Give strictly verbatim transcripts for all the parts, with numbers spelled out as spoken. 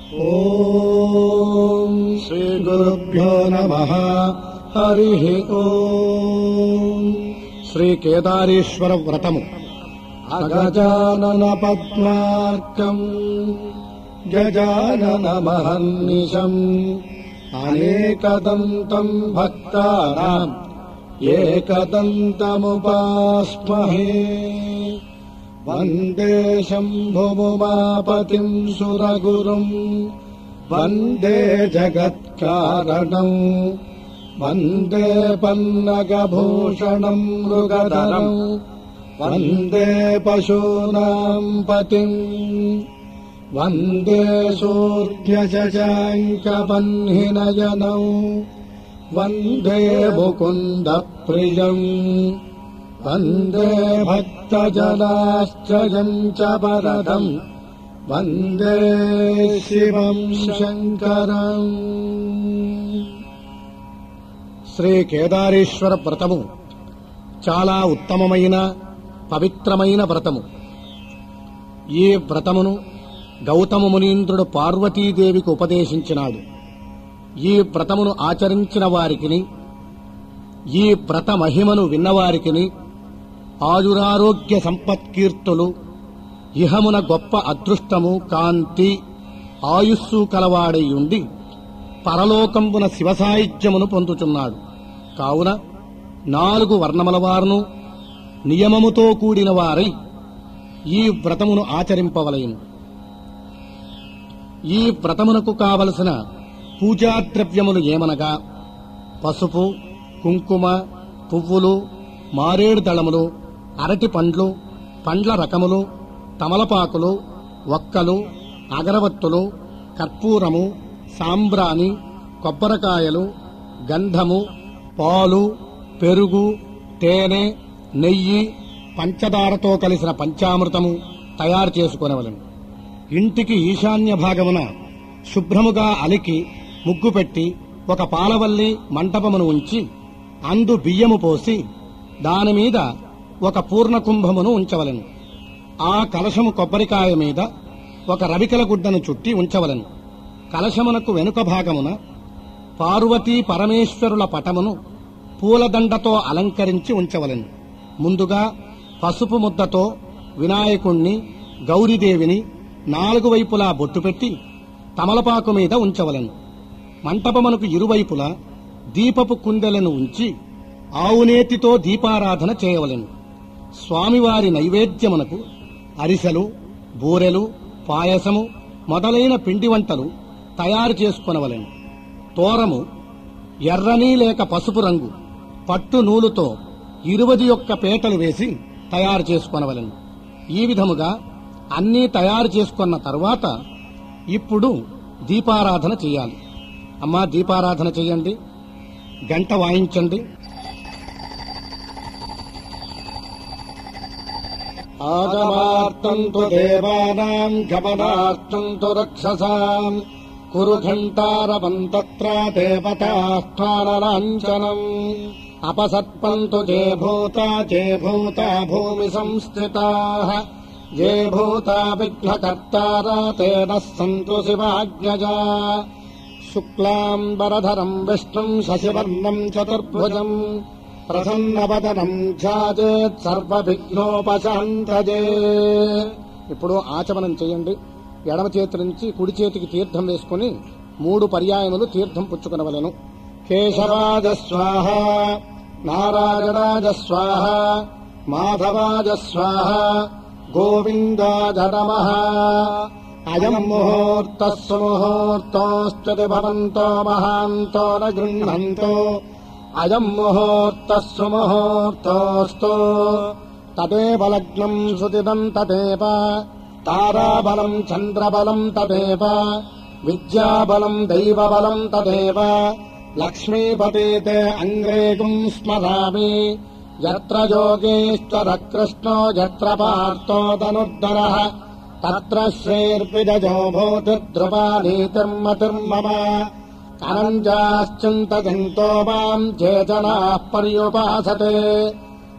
ఓం శ్రీ గురుభ్యో నమః. హరి ఓం. శ్రీ కేదారేశ్వర వ్రతము. అగజానన పద్మార్కం గజానన మహర్నిశం అనేకదంతం భక్తానాం ఏకదంతముపాస్మహే. వందే శంభుముమాపతిం సురగురుం వందే జగత్కారణం వందే పన్నగభూషణం మృగధరం వందే పశూనాం పతిం వందే సూర్యశశాంకపన్హినయనం వందే ముకుంద ప్రియం వందే భక్తజనాశ్రయం చ వరదం వందే శివం శంకరం. శ్రీ కేదారేశ్వర వ్రతము చాలా ఉత్తమమైన పవిత్రమైన వ్రతము. ఈ వ్రతమును గౌతమ మునీంద్రుడు పార్వతీదేవికి ఉపదేశించినాడు. ఈ వ్రతమును ఆచరించిన వారికిని ఈ వ్రత మహిమను విన్నవారికిని ఆయురారోగ్య సంపత్కీర్తులు, ఇహమున గొప్ప అదృష్టము, కాంతి, ఆయుస్సు కలవాడై ఉండి పరలోకంబున శివసాయుధ్యమును పొందుచున్నాడు. కావున నాలుగు వర్ణముల వారును నియమముతో కూడిన వారై ఈ వ్రతమును ఆచరింపవలయును. ఈ వ్రతమునకు కావలసిన పూజాద్రవ్యములు ఏమనగా పసుపు, కుంకుమ, పువ్వులు, మారేడు దళములు, అరటి పండ్లు, పండ్ల రకములు, తమలపాకులు, వక్కలు, అగరవత్తులు, కర్పూరము, సాంబ్రాణి, కొబ్బరికాయలు, గంధము, పాలు, పెరుగు, తేనె, నెయ్యి, పంచదారతో కలిసిన పంచామృతము తయారు చేసుకొనవలెను. ఇంటికి ఈశాన్య భాగమున శుభ్రముగా అలికి ముగ్గు పెట్టి ఒక పాలవల్లి మంటపమును ఉంచి అందు బియ్యము పోసి దానిమీద ఒక పూర్ణకుంభమును ఉంచవలెను. ఆ కలశము కొబ్బరికాయ మీద ఒక రవికల గుడ్డను చుట్టి ఉంచవలెను. కలశమునకు వెనుక భాగమున పార్వతీ పరమేశ్వరుల పటమును పూలదండతో అలంకరించి ఉంచవలెను. ముందుగా పసుపు ముద్దతో వినాయకుణ్ణి, గౌరీదేవిని నాలుగు వైపులా బొట్టు పెట్టి తమలపాకు మీద ఉంచవలెను. మంటపమునకు ఇరువైపులా దీపపు కుందెలను ఉంచి ఆవునేతితో దీపారాధన చేయవలెను. స్వామివారి నైవేద్యమునకు అరిసెలు, బూరెలు, పాయసము మొదలైన పిండి వంటలు తయారు చేసుకొనవలెను. తోరము ఎర్రని లేక పసుపు రంగు పట్టు నూలుతో ఇరువది యొక్క పేటలు వేసి తయారు చేసుకొనవలెను. ఈ విధముగా అన్నీ తయారు చేసుకున్న తరువాత ఇప్పుడు దీపారాధన చెయ్యాలి. అమ్మా, దీపారాధన చెయ్యండి, గంట వాయించండి. ఆగమార్థం తు దేవానాం గమనార్థం తు రక్షసాం కురు ఘంటారవం తత్ర దేవతాః అపసత్పంతు జే భూత జే భూత భూమి సంస్థితాః జే భూత విఘ్నకర్తారా తేన సంతు శివాజ్ఞజా. శుక్లాంబరధరం విష్ణుం శశివర్ణం చతుర్భుజం ప్రసన్నవదనం ధ్యాయేత్ సర్వవిఘ్నోపశాంతయే. ఇప్పుడు ఆచమనం చేయండి. ఎడమ చేతి నుంచి కుడి చేతికి తీర్థం వేసుకుని మూడు పర్యాయములు తీర్థం పుచ్చుకొనవలెను. కేశవాజ స్వాహ, నారాయణాజ స్వాహ, మాధవాజ స్వాహ, గోవిందాజ నమః. అయం ముహూర్త సుముహూర్తోస్తి భవంతో మహాంతో న గృహంతో. అయం ముహూర్త సుముహూర్తోస్తు తదేవ లగ్నం సుదిదం తదేవ తారాబలం చంద్రబలం తదేవ విద్యాబలం దైవబలం తదేవ లక్ష్మీపతే అంగ్రేగుం స్మరామి. యత్ర యోగేశ్వర కృష్ణో యత్ర పార్థో ధనుర్ధరః తత్ర శ్రీర్విజయో భూతిర్ధ్రువా నీతిర్మతిర్మమ. అనంజాశ్చింతయంతో మాం జే జనాః పర్యుపాసతే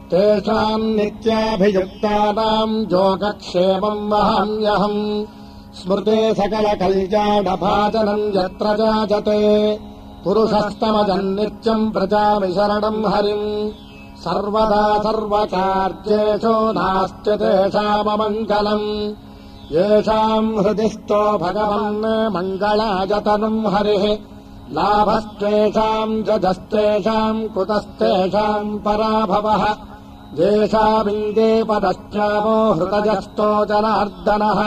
తేషాం నిత్యాభియుక్తానాం యోగక్షేమం వహామ్యహం. స్మృతే సకల కళ్యాణభాజనం యత్ర జాజతే పురుషస్తమజన్నిత్యం ప్రజామి శరణం హరిం సర్వదా సర్వకార్యేషు నాస్తి తేషామమంగళం యేషాం హృదిస్థో భగవన్ మంగళాయతనం హరిః లాభస్తేషాం జస్తేషాం కుతస్తేషాం పరాభవః దేశామిందే పదశ్చామో హృతజస్థో జనార్దనః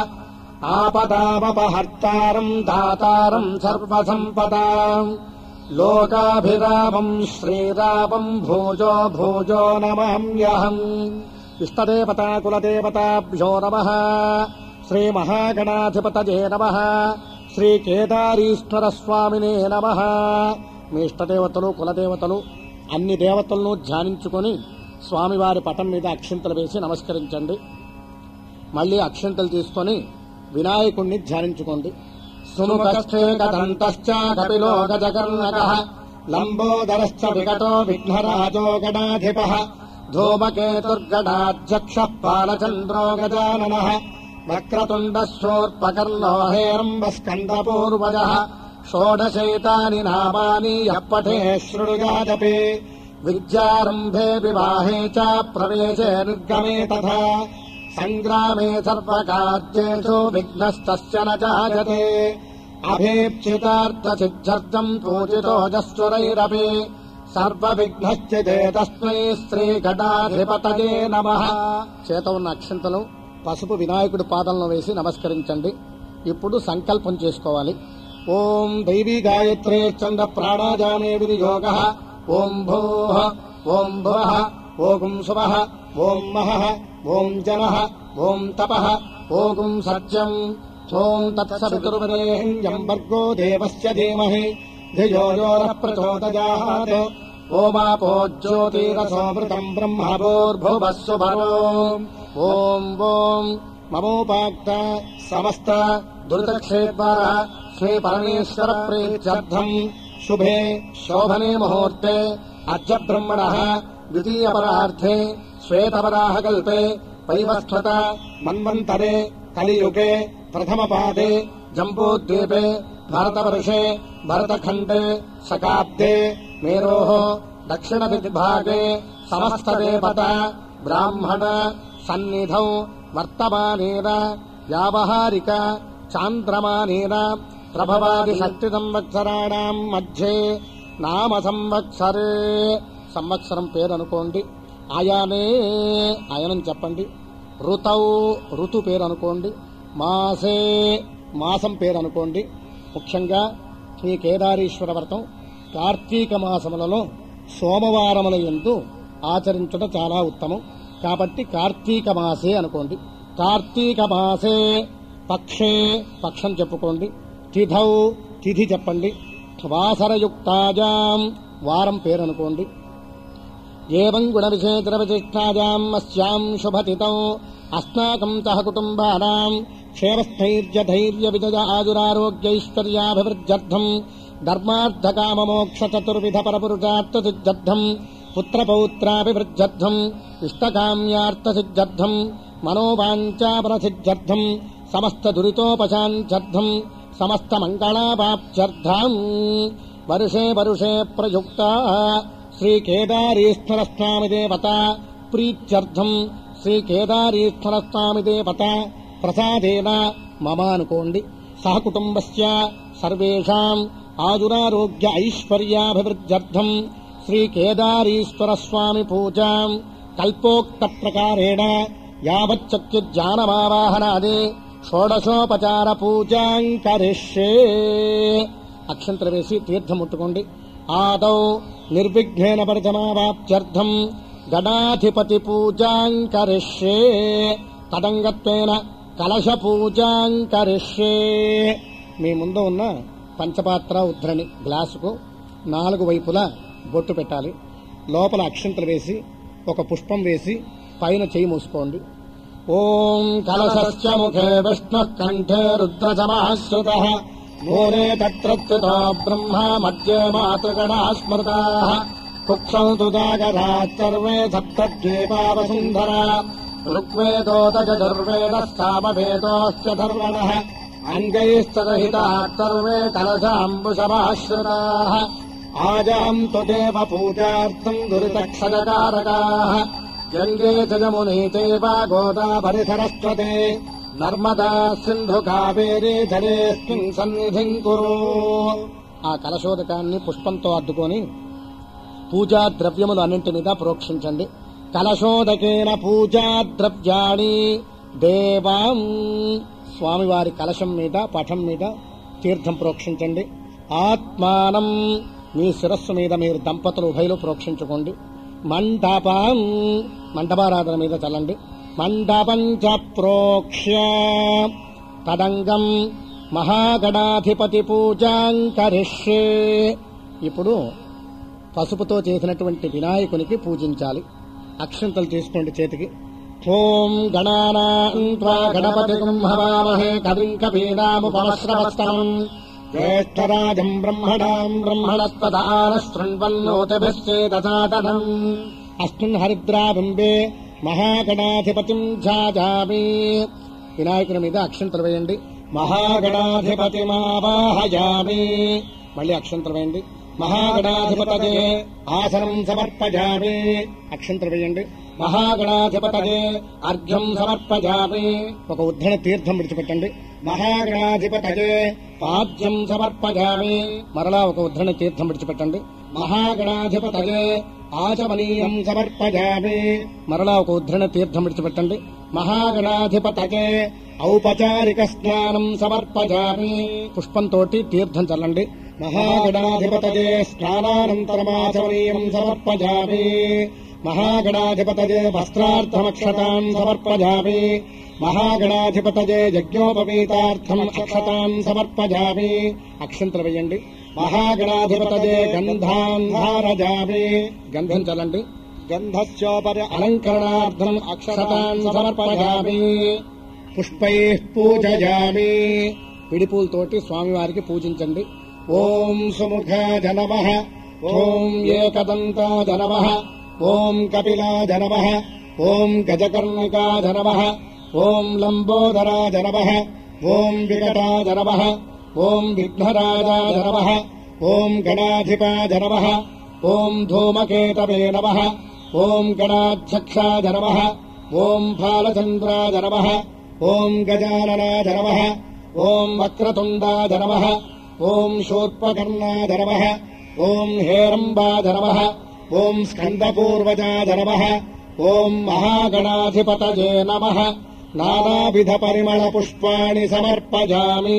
ఆపదామపహర్తారం దాతారం సర్వసంపదాం లోకాభిరామం శ్రీరామం భూజో భూజో నమామ్యహం. ఇష్టదేవతా కులదేవతాభ్యో నమః. శ్రీమహాగణాధిపతయే నమః. శ్రీకేదారీశ్వర స్వామినే నమః. మీ ఇష్టదేవతలు కులదేవతలు అన్ని దేవతలను ధ్యానించుకొని స్వామివారి పటం మీద అక్షింతలు వేసి నమస్కరించండి. మళ్లీ అక్షింతలు తీసుకొని వినాయకుణ్ణి ధ్యానించుకోండి. సుముఖశ్చేకదంతశ్చ కపిలో గజకర్ణకః లంబోదరశ్చ వికటో విఘ్నరాజో గణాధిపః ధూమకేతుర్గణాధ్యక్షః పాలచంద్రో గజాననః వక్రతుండశూర్పకర్ణో హేరంబస్కందపూర్వజः షోడశైతాని నామాని యః పఠేత్ శృణుయాదపి విద్యారంభే వివాహే చ ప్రవేశే నిర్గమే తథా సంగ్రామే సర్వకార్యేషు విఘ్నస్తస్య న జాయతే అభీప్సితార్థసిద్ధ్యర్థం పూజితోజస్సురైరపి సర్వవిఘ్నశ్చితే తస్మై శ్రీఘటాధిపతయే నమః. చేత ఉన్న అక్షంతలు పసుపు వినాయకుడి పాదంలో వేసి నమస్కరించండి. ఇప్పుడు సంకల్పం చేసుకోవాలి. ఓం దైవీ గాయత్రే చంద ప్రాణాయామే వినియోగః. ఓం భూః ఓం భువః ఓం శుభః ఓం మహః ఓం జనః ఓం తపః ఓం సత్యం ఓం తత్సవితుర్వరేణ్యం భర్గో దేవస్య ధీమహి ధియో యో నః ప్రచోదయాత్. ఓమాపో జ్యోతిరసోమృతం బ్రహ్మభూర్భువః సుభరో. ఓం ఓం మమోపాక్త సమస్త దురితక్షేత్ర శ్రీ పరమేశ్వర ప్రీత్యర్థం శుభే శోభనే ముహూర్తే అద్య బ్రహ్మణః ద్వితీయపరార్థే శ్వేతవరాహ కల్పే వైవస్వత మన్వంతరే కలియుగే ప్రథమపాదే జంబూద్వీపే భారతవర్షే భరతఖండే శకాబ్దే మేరోః దక్షిణ దిగ్భాగే సమస్తదేవత బ్రాహ్మణ సన్నిధౌ వర్తమానేన వ్యావహారిక చాంద్రమానేన ప్రభవాది షష్టి సంవత్సరాణం మధ్యే నామ సంవత్సరే. సంవత్సరం పేరు అనుకోండి. ఆయానే ఆయనం చెప్పండి. ఋతౌ ఋతు పేరు అనుకోండి. మాసే మాసం పేరు అనుకోండి. ముఖ్యంగా శ్రీ కేదారీశ్వర వ్రతం కార్తీక మాసములలో సోమవారముల యందు ఆచరించడం చాలా ఉత్తమం. కాబట్టి కార్తీక మాసే అనుకోండి. కార్తీక మాసే పక్షే పక్షం చెప్పుకోండి. తిథౌ తిథి చెప్పండి. వాసరయుక్తాజాం వారం పేరు అనుకోండి. ఏవం గుణ విశేష విశిష్టాజాం అస్యాం శుభతిథౌ అస్మాకం సహ కుటుంబానాం క్షేమస్థైర్య ధైర్య విజయ ఆయురారోగ్యైశ్వర్యాభివృద్ధ్యర్థం ధర్మార్థకామమోక్ష చతుర్విధ పరపురుషార్థ సిద్ధ్యర్థం పుత్రపౌత్రాభివృద్ధ్యర్థం ఇష్టకామ్యార్థసిద్ధ్యర్థం మనోవాంఛాపరసిద్ధ్యర్థం సమస్త దురితోపశాంత్యర్థం సమస్త మంగళావాప్త్యర్థం వర్షే వర్షే ప్రయుక్త శ్రీ కేదారీశ్వర స్వామి దేవత ప్రీత్యర్థం శ్రీ కేదారీశ్వర స్వామి దేవత ప్రసాదేన మమ అనుకోండి. సహ కుటుంబస్య సర్వేషాం ఆయురారోగ్య ఐశ్వర్యాభివృద్ధ్యర్థం శ్రీ కేదారీశ్వర స్వామి పూజాం కల్పోక్త ప్రకారేణ యావచ్చక్య జ్ఞానమావాహనాది షోడశోపచార పూజాం కరిష్యే. అక్షంతలు వేసి తీర్థం ముట్టుకోండి. ఆదౌ నిర్విఘ్నేన పరిసమావాప్త్యర్థం గణాధిపతి పూజాం కరిష్యే. తదంగత్వేన కలశ పూజాం కరిష్యే. మీ ముందు ఉన్న పంచపాత్ర ఉద్ధరణి గ్లాసుకు నాలుగు వైపులా బొట్టు పెట్టాలి. లోపల అక్షంతలు వేసి ఒక పుష్పం వేసి పైన చేయి మూసుకోండి. ఓం కలశస్య ముఖే విష్ణుః కంఠే రుద్రసమాశ్రుతః మూలే తత్రత్యుతో బ్రహ్మ మధ్యే మాతృగణాః స్మృతాః కుక్షౌ తు జాగరాः సర్వే సప్తద్వీపావసుంధరా ఋగ్వేదోదజుర్వేదः సామవేదోశ్చ ధర్వణः అంగైస్తరహితాः సర్వే కలశాంబుశమాశ్రితాः ఆజాంతు దేవ పూజార్థం దురితక్షయకారకాः గంగే చ యమునే చైవ గోదావరి సరస్వతే నర్మదా సింధు కావేరీ జలేస్మిన్ సన్నిధిం కురు. ఆ కలశోదకాన్ని పుష్పంతో అద్దుకొని పూజా ద్రవ్యములు అన్నింటి మీద ప్రోక్షించండి. కలశోదకేన పూజా ద్రవ్యాణి దేవాం. స్వామివారి కలశం మీద పటం మీద తీర్థం ప్రోక్షించండి. ఆత్మానం, మీ శిరస్సు మీద మీరు దంపతులు ఉభయలు ప్రోక్షించుకోండి. మండపం, మండపారాధన మీద చల్లండి. మండపం చ ప్రోక్ష్య తదంగం మహాగణాధిపతి పూజాం కరిష్యే. ఇప్పుడు పసుపుతో చేసినటువంటి వినాయకునికి పూజించాలి. అక్షంతలు తీసుకోండి చేతికి. ఓం గణానాం త్వా గణపతిం హవామహే కవిం కవీనాముపమశ్రవస్తమం జ్యేష్ఠరాజం బ్రహ్మణాం బ్రహ్మణస్పదాన శృణ్వన్నోతిభిశ్చేదసాదనం. అస్మిన్ హరిద్రాబింబే మహాగణాధిపతిం ఝాజామి. వినాయకుని మీద అక్షంతలు వేయండి. మహాగణాధిపతిమావాహయామి. మళ్ళీ అక్షంతలు వేయండి. మహాగణాధిపతయే ఆసనం సమర్పయామి. అక్షంతలు వేయండి. మహాగణాధిపతయే అర్ఘ్యం సమర్పయామి. ఒక ఉద్ధరణ తీర్థం విడిచిపెట్టండి. మహాగణాధిపతయే పాద్యం సమర్పయామి. మరలా ఒక ఉద్ధరణ తీర్థం విడిచిపెట్టండి. మహాగణాధిపతయే ఆచమనీయం సమర్పయామి. మరలా ఒక ఉద్ధరణ తీర్థం విడిచిపెట్టండి. మహాగణాధిపతయే ఔపచారిక స్నానం సమర్పయామి. పుష్పంతోటి తీర్థం చల్లండి. మహాగణాధిపతయే స్నానానంతరమాచమనీయం సమర్పయామి. మహాగణాధిపతయే వస్త్రార్థమక్షతాం సమర్పయామి. మహాగణాధిపతయే యజ్ఞోపవీతార్థం అక్షతాం సమర్పయామి. అక్షంతలు వేయండి. మహాగణాధిపతయే గంధాన్ ధారయామి. గంధం చల్లండి. గంధస్యోపరి అలంకరణార్థం అక్షతాం సమర్పయామి. పుష్పైః పూజయామి. పిడిపూలతోటి స్వామివారికి పూజించండి. ఓం సుముఖాయ నమః. ఓం ఏకదంతాయ నమః. ఓం కపిలాయ నమః. ఓం గజకర్ణికాయ నమః. ఓం లంబోదరాయ నమః. ఓం వికటాయ నమః. ఓం విఘ్నరాజాయ నమః. ఓం గణాధిపాయ నమః. ఓం ధూమకేతవే నమః. ఓం గణాధ్యక్షాయ నమః. ఓం బాలచంద్రాయ నమః. ఓం గజాననాయ నమః. ఓం వక్రతుండాయ నమః. ఓం శూర్పకర్ణాయ నమః. ఓం హేరంబాయ నమః. ఓం స్కందపూర్వజాయ నమః. ఓం మహాగణాధిపతయే నమః. నానావిధ పరిమళ పుష్పాణి సమర్పయామి.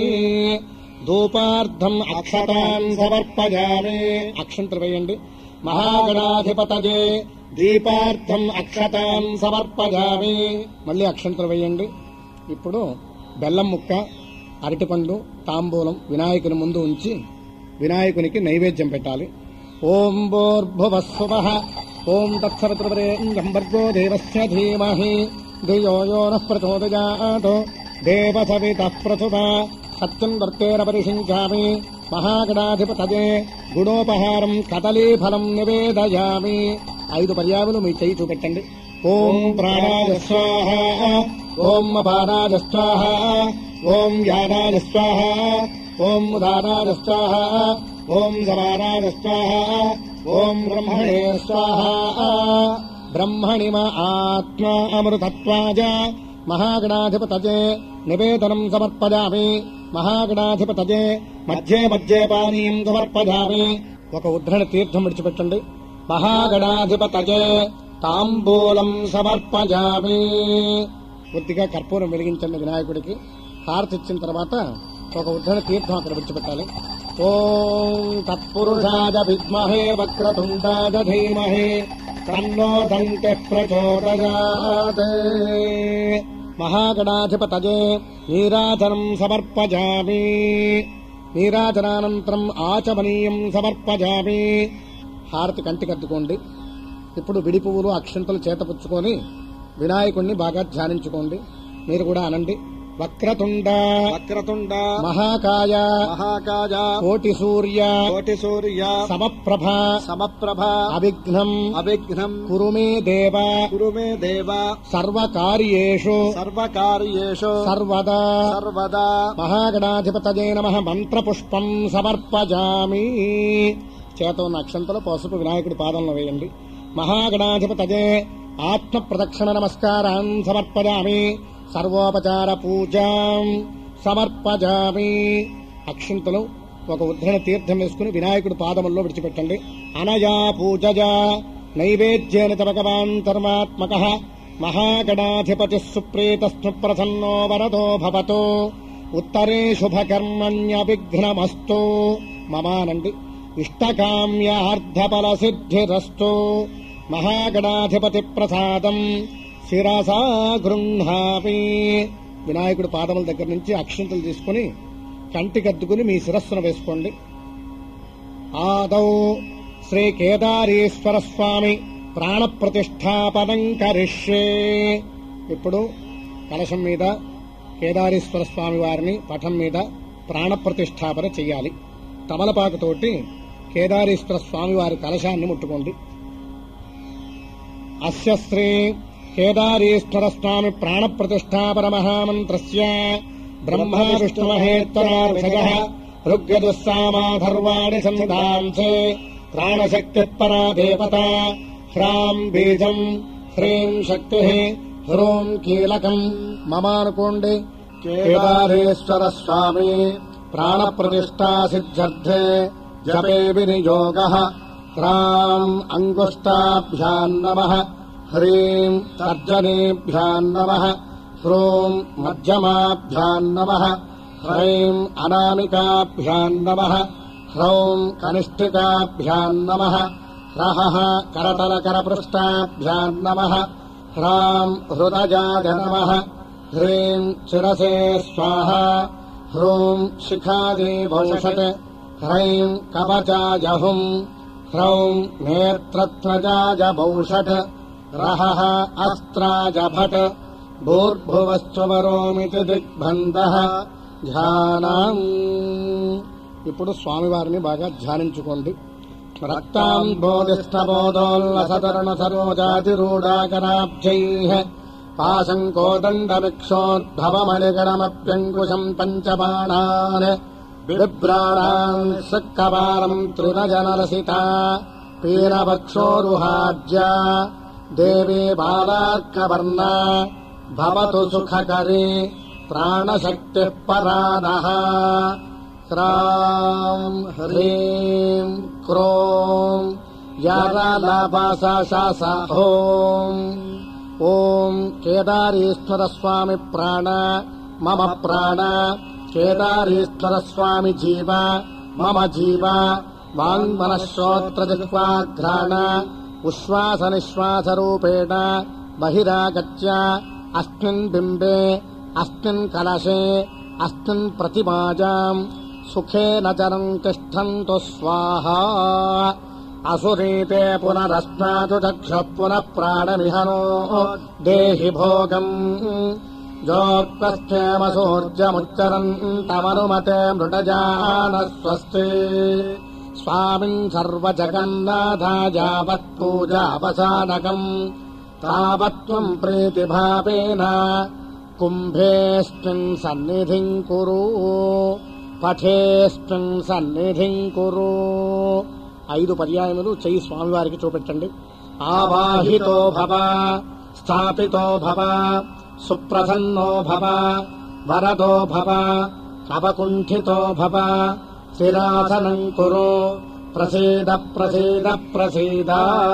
ధూపార్థం అక్షతాన్ సమర్పయామి. అక్షంతలు వేయండి. మహాగణాధిపతయే దీపార్థం అక్షతాన్ సమర్పయామి. మళ్ళీ అక్షంతలు వేయండి. ఇప్పుడు బెల్లం ముక్క, అరటిపండ్లు, తాంబూలం వినాయకుని ముందు ఉంచి వినాయకునికి నైవేద్యం పెట్టాలి. ఓం భూర్భువస్సువః. ఓం తత్సవితుర్వరేణ్యం భర్గో దేవస్య ధీమహి ధియో యో నః ప్రచోదయాత్. దేవసవితః ప్రసుతా సత్యం వర్తేరపరిషించామి. మహాగణాధిపతయే గుణోపహారం కదలీఫలం నివేదయామి. ఐదు పర్యాములు మీ చెయ్యి చూపెట్టండి. ఓం ప్రాణాయ స్వాహ. ఓం అపానాయ స్వాహ. ఓం యానాయ స్వాహ. ఓం ఉదానాయ స్వాహ. ఓం సమానాయ స్వాహ. ఓం బ్రహ్మణే స్వాహ. బ్రహ్మణిమ ఆత్మా అమృతత్వాయ మహాగణాధిపతయే నివేదనం సమర్పయామి. మహాగణాధిపతయే మధ్యే మధ్యే పానీయం సమర్పయామి. ఒక ఉద్ధరణ తీర్థం విడిచిపెట్టండి. మహాగణాధిపతయే తాంబూలం సమర్పయామి. కొద్దిగా కర్పూరం వెలిగించండి వినాయకుడికి. హారతి ఇచ్చిన తర్వాత ఒక ఉద్ధరణ తీర్థం అక్కడ విడిచిపెట్టాలి. ఓం తత్పురుషాయ విద్మహే వక్రతుండాయ ధీమహి తన్నో దంతి ప్రచోదయాత్. మహాగణాధిపతయే నీరాజనం సమర్పయామి. నీరాజనానంతరం ఆచమనీయం సమర్పయామి. హారతి కంటికద్దుకోండి. ఇప్పుడు విడి పువ్వులు అక్షంతలు చేతపుచ్చుకొని వినాయకుడిని బాగా ధ్యానించుకోండి. మీరు కూడా అనండి. వక్రతుండ వక్రతుండ మహాకాయ మహాకాయ కోటి సూర్య కోటి సూర్య సమప్రభ సమప్రభ అవిఘ్నం అవిఘ్నం కురు మే దేవ కురు మే దేవ సర్వకార్యేషు సర్వకార్యేషు సర్వదా సర్వదా మహాగణాధిపతయే నమః మంత్రపుష్పం సమర్పజామి. చేత ఉన్న అక్షంతలో పసుపు వినాయకుడి పాదంలో వేయండి. మహాగణాధిపతయే ఆత్మ ప్రదక్షిణ నమస్కారాన్ సమర్పజామి. సర్వోపచార పూజాం సమర్పజామి. అక్షింతలు ఒక ఉద్ధరణ తీర్థం వేసుకుని వినాయకుడి పాదముల్లో విడిచిపెట్టండి. అనయా పూజజా నైవేద్యేన భగవాన్ ధర్మాత్మకః మహాగణాధిపతి సుప్రీతస్ను ప్రసన్నో వరదో భవతో ఉత్తరే శుభకర్మణ్యవిఘ్నమస్తు మమానండి. ఇష్టకామ్యార్థఫల సిద్ధిరస్తు. మహాగణాధిపతి ప్రసాదం శిరసా గృహ్ణామి. వినాయకుడి పాదముల దగ్గర నుంచి అక్షింతలు తీసుకుని కంటికద్దుకుని మీ శిరస్సును వేసుకోండి. ఆదౌ శ్రీ కేదారీశ్వర స్వామి ప్రాణ ప్రతిష్టాపనం కరిష్యే. ఇప్పుడు కలశం మీద కేదారీశ్వర స్వామి వారిని పటం మీద ప్రాణ ప్రతిష్టాపన చెయ్యాలి. తమలపాకుతోటి కేదారీశ్వర స్వామి వారి కలశాన్ని ముట్టుకోండి. అస్య శ్రీ కేదారీశ్వర స్వామి ప్రాణ ప్రతిష్టాపన మహామంత్రస్య బ్రహ్మ విష్ణు మహేశ్వరార్షజః ఋగ్యదుస్సామాధర్వాణి సంధాంసే ప్రాణశక్తి పరా దేవత. హ్రాం బీజం హ్రీం శక్తి హ్రూం కీలకం మమానుకోండి. కేదారేశ్వర స్వామి ప్రాణ ప్రతిష్టా సిద్ధ్యర్థే జపే వినియోగః. హ్రాం అంగుష్టాభ్యాం నమః. హ్రీం తర్జనేభ్యాం నమః. హ్రూం మధ్యమాభ్యాం నమః. హ్రైం అనామికాభ్యాం నమః. హ్రౌం కనిష్ఠికాభ్యాం నమః. హ్రః కరతలకరపృష్టాభ్యాం నమః. హ్రాం హృదయాయ నమః. హ్రీం శిరసే స్వాహా. హ్రూం శిఖాదే భౌషట్. హ్రైం కవచాయ హుం. హ్రౌం నేత్రత్వజాయ భౌషట్. రహః అస్త్రాయ భట్. భూర్భువశ్చవరోమితి దిగ్బంధః. ధ్యానం. ఇప్పుడు స్వామివారిని బాగా ధ్యానించుకోండి. రక్తాం బోధిష్టబోధోల్లసతరుణ సరోజాతిరూఢాకరాబ్జైః పాశం కోదండమిక్షోద్భవమణిగణమప్యంకుశం పంచబాణాన్ బిభ్రాణాన్ సక్కపాలం త్రినజనరసితా పీనవక్షోరుహాజ్యా దేవీ బాలార్కవర్ణ భవతు సుఖకరీ ప్రాణశక్తి పరానః. హ్రాం హ్రీం క్రోం యరలభసస ఓం. ఓం కేదారీశ్వర స్వామి ప్రాణ మమ ప్రాణ. కేదారీశ్వర స్వామి జీవ మమ జీవ. వాంగ్మనశ్రోత్రజిహ్వాఘ్రాణ ఉశ్వాస నిశ్వాస రూపేణ బహిరాగత్య అస్మిన్ బింబే అస్మిన్ కలశే అస్మిన్ ప్రతిమాజాం సుఖేన చరం తిష్టంతు స్వాహా. అసురీతే పునరస్నాతు చక్షుః పునః ప్రాణమిహనో దేహి భోగం. జోత్పశ్చేమసూర్జముచ్చరంతమనుమతే మృడజాన స్వస్తి. స్వామిన్ సర్వజగన్నాథాయావత్ పూజావసానకం తావత్వం ప్రీతిభావేన కుంభేస్మిన్ సన్నిధిం కురు. పఠేస్మిన్ సన్నిధిం కురు. ఐదు పర్యాయములు చెయ్యి స్వామివారికి చూపెట్టండి. ఆవాహితో భవ. స్థాపితో భవ. సుప్రసన్నో భవ. వరదో భవ. అవకుంఠితో భవ. స్థిరాసనం కురు. ప్రసీద ప్రసీద ప్రసీద.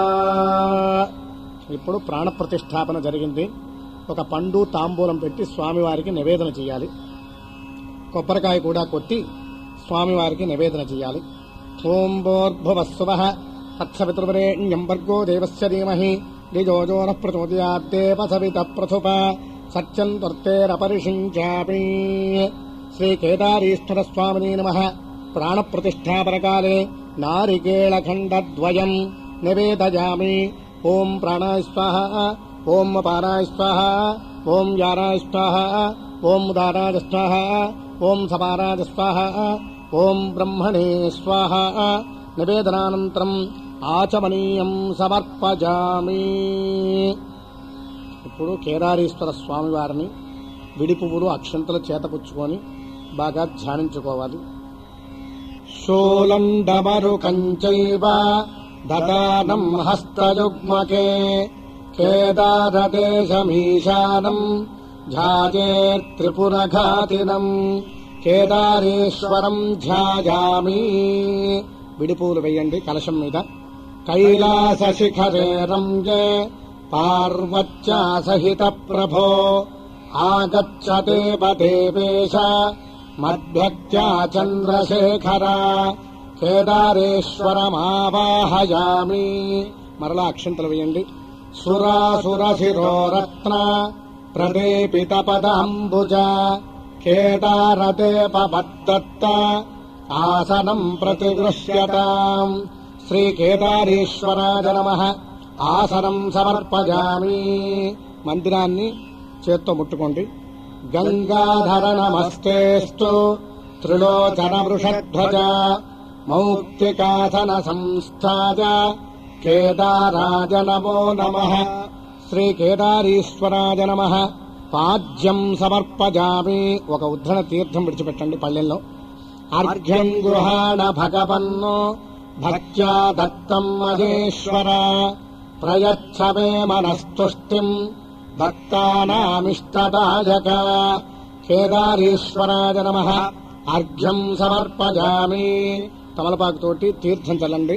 ఇప్పుడు ప్రాణ ప్రతిష్టాపన జరిగింది. ఒక పండు తాంబూలం పెట్టి స్వామివారికి నివేదన చేయాలి. కొబ్బరికాయ కూడా కొట్టి స్వామివారికి నివేదన చేయాలి. ఓం భూర్భువస్సువః తత్సవితుర్వరేణ్యం భర్గో దేవస్య ధీమహి ధియో యో నః ప్రచోదయాత్. దేవ సవితః ప్రథుప సత్యం త్వర్తేరపరిషించామి. శ్రీ కేదారీశ్వర స్వామినే నమః. ప్రాణ ప్రతిష్టాపనకాలే నారికేళఖండద్వయం నివేదయామి. ఓం ప్రాణాయ స్వాహా. ఓం అపానాయ స్వాహ, ఓం వ్యానాయ స్వాహ, ఓం ఉదానాయ స్వాహ, ఓం సపానాయ స్వాహ, ఓం బ్రహ్మణే స్వాహ. నివేదనానంతరం ఆచమనీయం సమర్పజామి. ఇప్పుడు కేదారేశ్వర స్వామి వారిని విడి పువ్వులు అక్షంతలు చేతపుచ్చుకొని బాగా ధ్యానించుకోవాలి. శూలండమరుకంచైవ దదానం హస్తయుగ్మకే కేదారదేశమీశానం ధ్యాయే త్రిపురఘాతినం కేదారేశ్వరం ధ్యాయామి. విడిపూలు వేయండి కలశం మీద. కైలాస శిఖరే రంజే పార్వత్యా సహిత ప్రభో ఆగచ్చదేవ దేవేశ మద్భక్త్యా చంద్రశేఖర కేదారేశ్వరమావాహయామి. మరలా అక్షంతలు వేయండి. సురాసురశిరోరత్న ప్రదేపిత పదాంబుజ కేదారదేపబద్దత్త ఆసనం ప్రతిగృహ్యతాం. శ్రీ కేదారేశ్వరాయ నమః. ఆసనం సమర్పయామి. మందిరాన్ని చేత్తో ముట్టుకోండి. గంగాధర నమస్తేస్తు త్రిలోచన వృషధ్వజ మౌక్తికాసన సంస్థాయ కేదారాయ నమో నమః. శ్రీ కేదారేశ్వరాయ నమః. పాద్యం సమర్పజామి. ఒక ఉద్ధరణ తీర్థం విడిచిపెట్టండి పళ్ళెల్లో. అర్ఘ్యం గృహాణ భగవన్నో భక్త్యా దత్తం మహేశ్వర ప్రయచ్చ మే మనస్తుష్టిం భక్తానామిష్టదాయక కేదారేశ్వరాయ నమః. అర్ఘ్యం సమర్పజామి. తమలపాకుతోటి తీర్థం చల్లండి.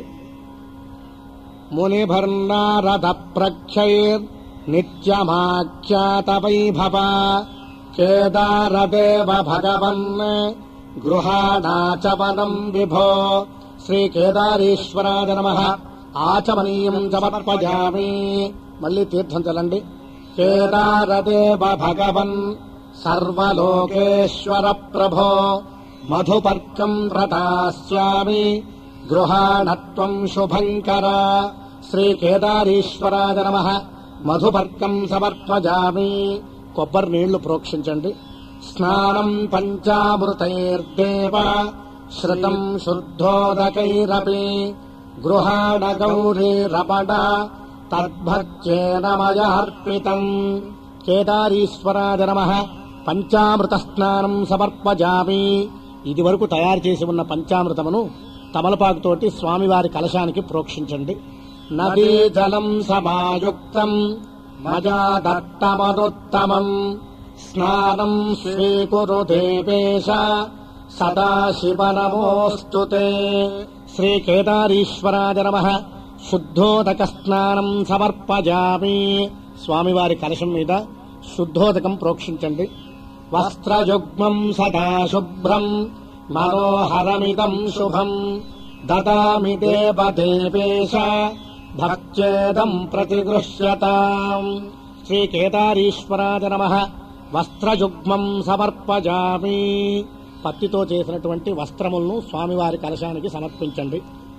మునిభర్నారద ప్రఖ్యైర్ నిత్యమాఖ్యాత వైభవ కేదారదేవ భగవన్ గృహాణాచమనం విభో. శ్రీ కేదారేశ్వరాయ నమః. ఆచమనీయం సమర్పజామి. మళ్లీ తీర్థం చల్లండి. కేదారదేవ భగవన్ సర్వలోకేశ్వర ప్రభో మధుపర్కం వ్రతాస్యామి గృహాణత్వం శుభంకర. శ్రీ కేదారేశ్వరాయ నమః. మధుపర్కం సమర్పజామి. కొబ్బరి నీళ్లు ప్రోక్షించండి. స్నానం పంచామృతైర్దేవ శ్రుతం శుద్ధోదకైరపి గృహాణ గౌరీరమణ తద్భక్త్యేన మయార్పితం. కేదారేశ్వరాయ నమః. పంచామృత స్నానం సమర్పజామి. ఇది వరకు తయారు చేసి ఉన్న పంచామృతమును తమలపాకుతోటి స్వామివారి కలశానికి ప్రోక్షించండి. నదీ జలం సమాయుక్తం మజా దత్తమదుత్తమం స్నానం స్వీకురు దేవేశ సదాశివ నమోస్తుతే. శ్రీ కేదారేశ్వరాయ నమః. శుద్ధోదక స్నానం సమర్పజామి. స్వామివారి కలశం మీద శుద్ధోదకం ప్రోక్షించండి. వస్త్రయుగ్మం సదా శుభ్రం మనోహరమిదం శుభం దదామి దేవదేవేశ భక్త్యేదం ప్రతిగృహ్యతాం. శ్రీ కేదారేశ్వరాయ నమః. వస్త్రయుగ్మం సమర్పజామి. పత్తితో చేసినటువంటి వస్త్రములను స్వామివారి కలశానికి సమర్పించండి.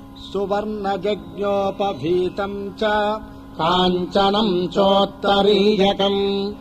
సువర్ణయజ్ఞోపభీతం చ కాంచనం చోత్తరీయకం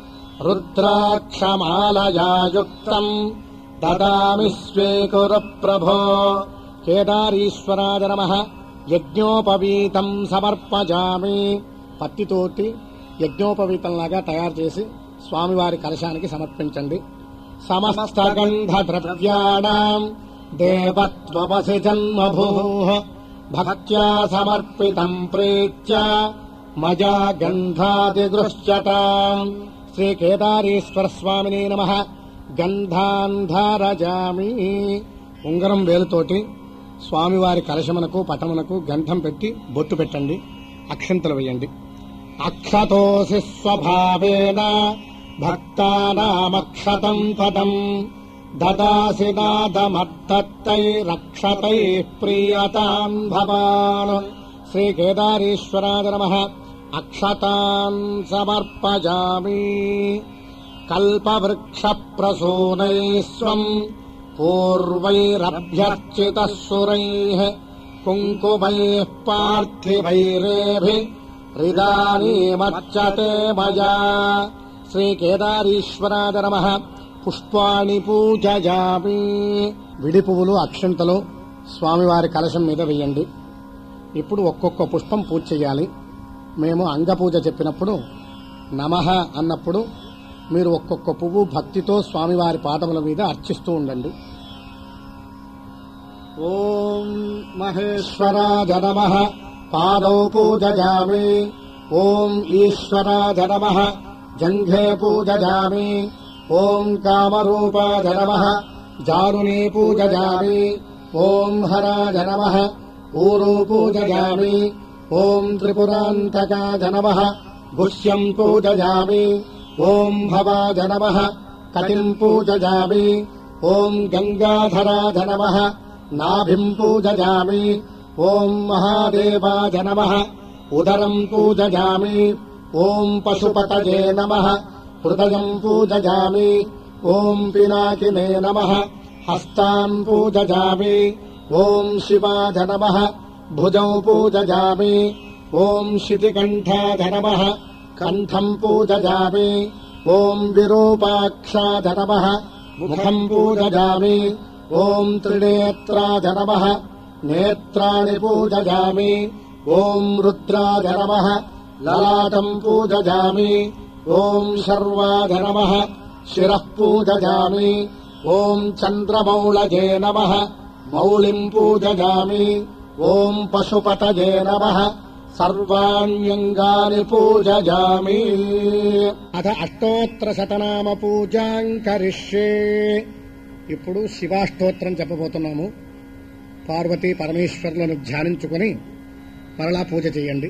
రుద్రాక్షమాలయాయుక్తం దదామి స్వీకురు ప్రభో. కేదారేశ్వరాయ నమః. యజ్ఞోపవీతం సమర్పజామి. పత్తితోటి యజ్ఞోపవీతంలాగా తయారు చేసి స్వామివారి కలశానికి సమర్పించండి. సమస్త గంధ ద్రవ్యాణం దేవత్వపసి జన్మభూః భక్త్యా సమర్పితం ప్రీత్య మజా గంధాదిగృహ్యతాం. శ్రీ కేదారేశ్వర స్వామినే నమః. గంధాన్ ధారజామి. ఉంగరం వేలుతోటి స్వామివారి కలశమునకు పటమునకు గంధం పెట్టి బొట్టు పెట్టండి. అక్షంతలు వేయండి. అక్షతోసి స్వభావేన భక్తానామక్షతం పదం దదాసి నాదమద్దత్తై రక్షతై ప్రియతాం భవాన్. శ్రీ కేదారేశ్వరాయ నమః. అక్షతాన్ సమర్పజామి. కల్పవృక్ష ప్రసూనై స్వం పూర్వైరభ్యర్చితః సురైః కుంకుమైః పార్థివైరేభిః రిదానీమర్చతే మయా. శ్రీ కేదారీశ్వరాయ నమః. పుష్పాణి పూజయామి. విడి పువ్వులు అక్షంతలు స్వామివారి కలశం మీద వేయండి. ఇప్పుడు ఒక్కొక్క పుష్పం పూజ చేయాలి. మేము అంగపూజ చెప్పినప్పుడు నమః అన్నప్పుడు మీరు ఒక్కొక్క పువ్వు భక్తితో స్వామివారి పాదముల మీద అర్చిస్తూ ఉండండి. ఓం మహేశ్వరాయ నమః. పాదౌ పూజయామి. ఓం ఈశ్వరాయ నమః. జంఘే పూజయామి. ఓం కామరూపాయ నమః. జారుణే పూజయామి. ఓం హరాయ నమః. ఊరు పూజయామి. ఓం త్రిపురాంతకాయ నమః. గుహ్యం పూజయామి. ఓం భవాయ నమః. కటిం పూజయామి. ఓం గంగాధరాయ నమః. నాభిం పూజయామి. ఓం మహాదేవాయ నమః. ఉదరం పూజయామి. ఓం పశుపతయే నమః. హృదయం పూజయామి. ఓం పినాకినే నమః. హస్తాన్ పూజయామి. ఓం శివాయ నమః. భుజౌ పూజయామి. ఓం శితికంఠాయ నమః. కంఠం పూజయామి. ఓం విరూపాక్షాయ నమః. ముఖం పూజయామి. ఓం త్రినేత్రాయ నమః. నేత్రాణి పూజయామి. ఓం రుద్రాయ నమః. లలాటం పూజయామి. ఓం శర్వాయ నమః. శిరః పూజయామి. ఓం చంద్రమౌళయే నమః. మౌళిం పూజయామి. ఓం పశుపతయే నమః. సర్వాణ్యంగాని పూజయామి. అథ అష్టోత్తర శతనామ పూజాం కరిష్యే. ఇప్పుడు శివాష్టోత్రం చెప్పబోతున్నాము. పార్వతీ పరమేశ్వరులను ధ్యానించుకుని మరలా పూజ చేయండి.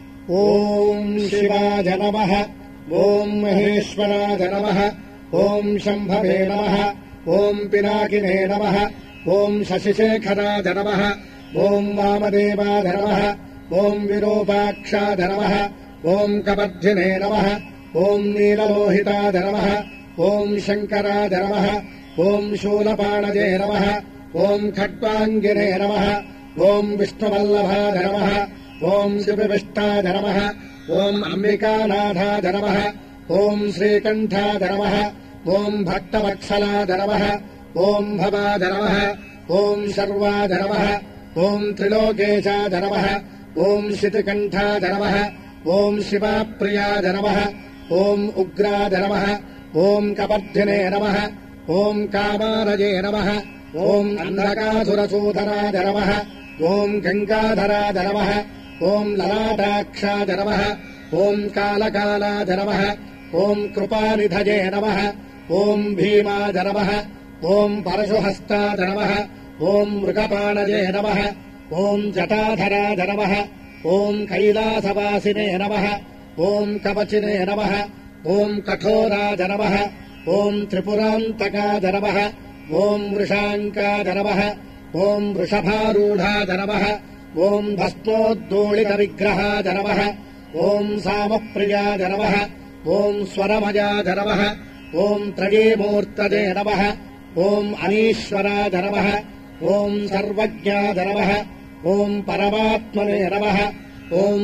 ఓం శివాయ నమః. ఓం మహేశ్వరాయ నమః. ఓం శంభవే నమః. ఓం పినాకినే నమః. ఓం శశిశేఖరాయ నమః. ఓం వామదేవాయ నమః. ఓం విరూపాక్షాయ నమః. ఓం కపర్ధినే నమః. ఓం నీలలోహితాయ నమః. ఓం శంకరాయ నమః. ఓం శూలపాణజే నమః. ఓం ఖడ్వాంగినే నమః. ఓం విష్ణువల్లభాయ నమః. ఓం శివవిష్టాయ నమః. ఓం అంబికానాథాయ నమః. ఓం శ్రీకంఠాయ నమః. ఓం భక్తవత్సలాయ నమః. ఓం భవాయ నమః. ఓం శర్వాయ నమః. ఓం త్రిలోకేశాయ నమః. ఓం శితికంఠాయ నమః. ఓం శివప్రియాయ నమః. ఓం ఉగ్రాయ నమః. ఓం కపర్ధినే నమః. ఓం కామారజే నమః. ఓం అంధకాసురసూధరాయ నమః. ఓం గంగాధరాయ నమః. ఓం లలాటాక్షాయ నమః. ఓం కాలకాలాయ నమః. ఓం కృపానిధయే నమః. ఓం భీమాయ నమః. ఓం పరశుహస్తాయ నమః. ఓం మృగపాణజే నమః. ఓం జటాధరాయ నమః. ఓం కైలాసవాసినే నమః. ఓం కవచినే నమః. ఓం కఠోరాయ నమః. ఓం త్రిపురాంతకాయ నమః. ఓం వృషాంకాయ నమః. ఓం వృషభారూఢాయ నమః. ఓం భస్మోద్దోళిత విగ్రహాయ నమః. ఓం సామప్రియాయ నమః. ఓం స్వరమయాయ నమః. ఓం త్రయీమూర్తయే నమః. ఓం అనీశ్వరాయ నమః. ఓం సర్వజ్ఞాయ నమః. ఓం పరమాత్మనే నమః. ఓం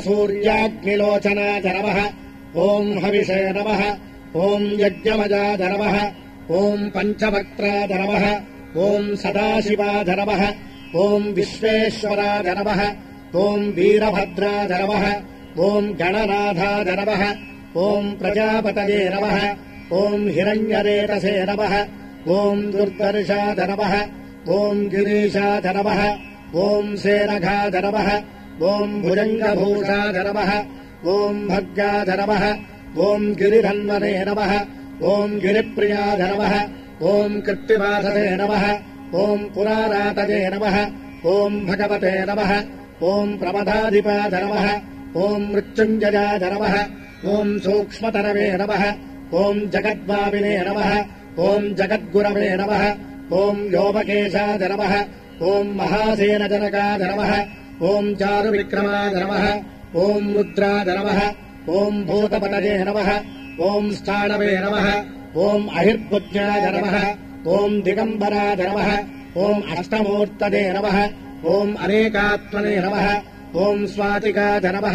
సోమసూర్యాగ్నిలోచనాయ నమః. ఓం హవిషే నమః. ఓం యజ్ఞమయాయ నమః. ఓం పంచవక్త్రాయ నమః. ఓం సదాశివాయ నమః. ఓం విశ్వేశ్వరాయ నమః. ఓం వీరభద్రాయ నమః. ఓం గణనాథాయ నమః. ఓం ప్రజాపతయే నమః. ఓం హిరణ్యరేతసే నమః. ఓం దుర్దర్శాయ నమః. ఓం గిరీశాయ నమః. ఓం సేనఘాయ నమః. ఓం భుజంగభూషాయ నమః. ఓం భగ్గాయ నమః. ఓం గిరిధన్వనే నమః. ఓం గిరిప్రియాయ నమః. ఓం కృత్తివాసతే నమః. ఓం పురారాతయే నమః. ఓం భగవతే నమః. ఓం ప్రమదాధిపాయ నమః. ఓం మృత్యుంజయాయ నమః. ఓం సూక్ష్మతరవే నమః. ఓం జగద్భావినే నమః. ఓం జగద్గురవే నమః. ఓం యోమకేశాయ నమః. ఓం మహాసేనజనకాయ నమః. ఓం చారువిక్రమాయ నమః. ఓం రుద్రాయ నమః. ఓం భూతపతయే నమః. ఓం స్థాణవే నమః. ఓం అహిర్భుజ్ఞాయ నమః. ఓం దిగంబరాయ నమః. ఓం అష్టమూర్తదే నమః. ఓం అనేకాత్మనే నమః. ఓం స్వాతికాయ నమః.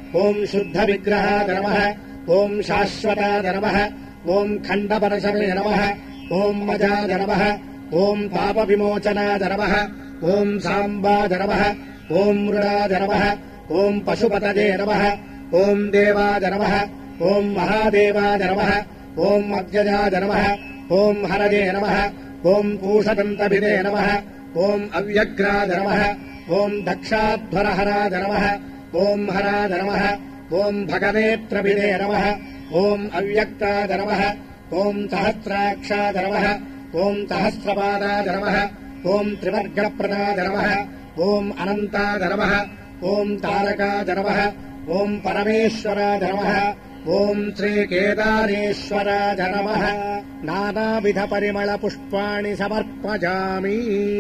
ఓం శుద్ధ విగ్రహాయ నమః ఓం శాశ్వతాయ నమః ఓం ఖండపరశవే నమః ఓం మజాయ నమః ఓం పాప విమోచనాయ నమః ఓం సాంబాయ నమః ఓం మృడాయ నమః ఓం పశుపతయే నమః ఓం దేవాయ నమః ఓం మహాదేవాయ నమః ఓం అవ్యయాయ నమః ఓం హరయే నమః ఓం పూషదంతభిదే నమః ఓం అవ్యగ్రాయ నమః ఓం దక్షాధ్వరహరాయ నమః ఓం హరాయ నమః ఓం భగవేత్రభిదే నమః ఓం అవ్యక్తాయ నమః ఓం సహస్రాక్షాయ నమః ఓం సహస్రపాదాయ నమః ఓం త్రివర్గప్రదాయ నమః ఓం అనంతాయ నమః ఓం తారకాయ నమః ఓం పరమేశ్వరాయ నమః ఓం శ్రీకేదారేశ్వరాయ నమః నానావిధ పరిమళ పుష్పాణి సమర్పయామి.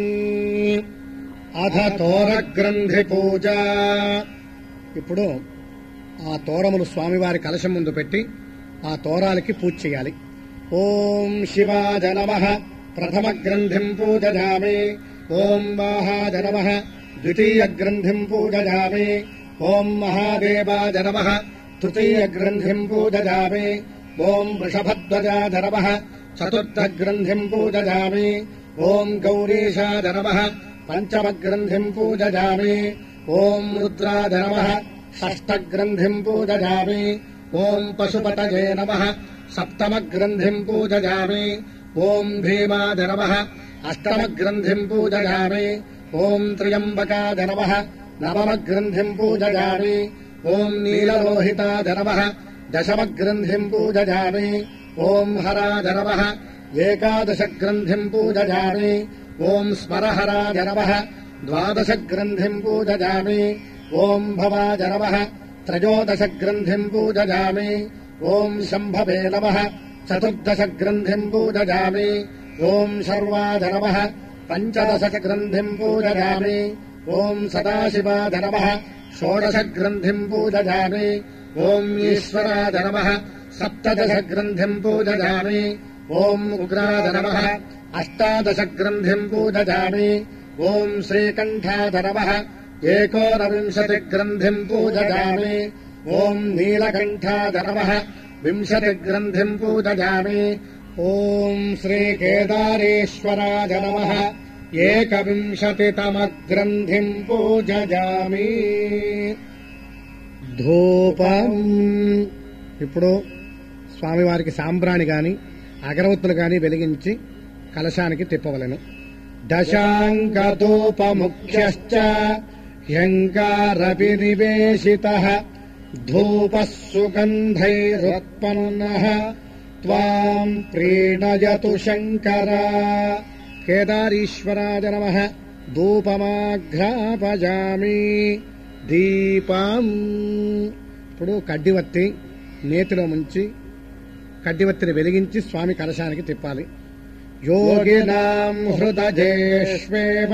అథ తోరగ్రంథి పూజ. ఇప్పుడు ఆ తోరములు స్వామివారి కలశం ముందు పెట్టి ఆ తోరాలకి పూజ చేయాలి. ఓం శివాయ నమః ప్రథమ గ్రంథిం పూజయామి. ఓం వాహాయ నమః ద్వితీయ గ్రంథిం పూజయామి. ఓం మహాదేవాయ నమః తృతీయ గ్రంథిం పూజయామి. ఓం వృషభధ్వజాయ నమః చతుర్థ గ్రంథిం పూజయామి. ఓం గౌరీశాయ నమః పంచమ గ్రంథిం పూజయామి. ఓం రుద్రాయ నమః షష్ఠ గ్రంథిం పూజయామి. ఓం పశుపతయే నమః సప్తమ గ్రంథిం పూజయామి. ఓం భీమాయ నమః అష్టమ గ్రంథిం పూజయామి. ఓం త్ర్యంబకాయ నమః నవమ గ్రంథిం పూజయామి. ఓం నీలలోహితాయ నమః దశమ గ్రంథిం పూజయామి. ఓం హరాయ నమః ఏకాదశ గ్రంథిం పూజయామి. ఓం స్మరహరాయ నమః ద్వాదశ గ్రంథిం పూజయామి. ఓం భవాయ నమః త్రయోదశ గ్రంథిం పూజయామి. ఓం శంభవే నమః చతుర్దశ గ్రంథిం పూజయామి. ఓం శర్వాయ నమః పంచదశ గ్రంథిం పూజయామి. ఓం సదాశివాయ నమః షోడశ గ్రంథిం పూజయామి. ఓం ఈశ్వరాయ నమః సప్తదశ గ్రంథిం పూజయామి. ఓం ఉగ్రాయ నమః అష్టాదశ గ్రంథిం పూజయామి. ఓం శ్రీకంఠాయ నమః ఏకోనవింశతి గ్రంథిం పూజయామి. ఓం నీలకంఠాయ నమః వింశతి గ్రంథిం పూజయామి. ఓం శ్రీకేదారేశ్వరాయ నమః ఏకవింశతితమ గ్రంథిం పూజయామి. ధూపం. ఇప్పుడు స్వామివారికి సాంబ్రాణి గాని అగరవత్తులు గాని వెలిగించి కలశానికి తిప్పవలెను. దశాంగధూపముఖ్యశ్చ హ్యంకారపి నివేశితః ధూపః సుగంధైరుత్పన్నః త్వాం ప్రీణయతు శంకర. కేదారీశ్వరాయ నమః ధూపమాఘ్రాపయామి. దీపం. ఇప్పుడు కడ్డివత్తి నేతిలో ముంచి కడ్డివత్తిని వెలిగించి స్వామి కలశానికి తిప్పాలి. యోగినాం హృదయేష్వేవ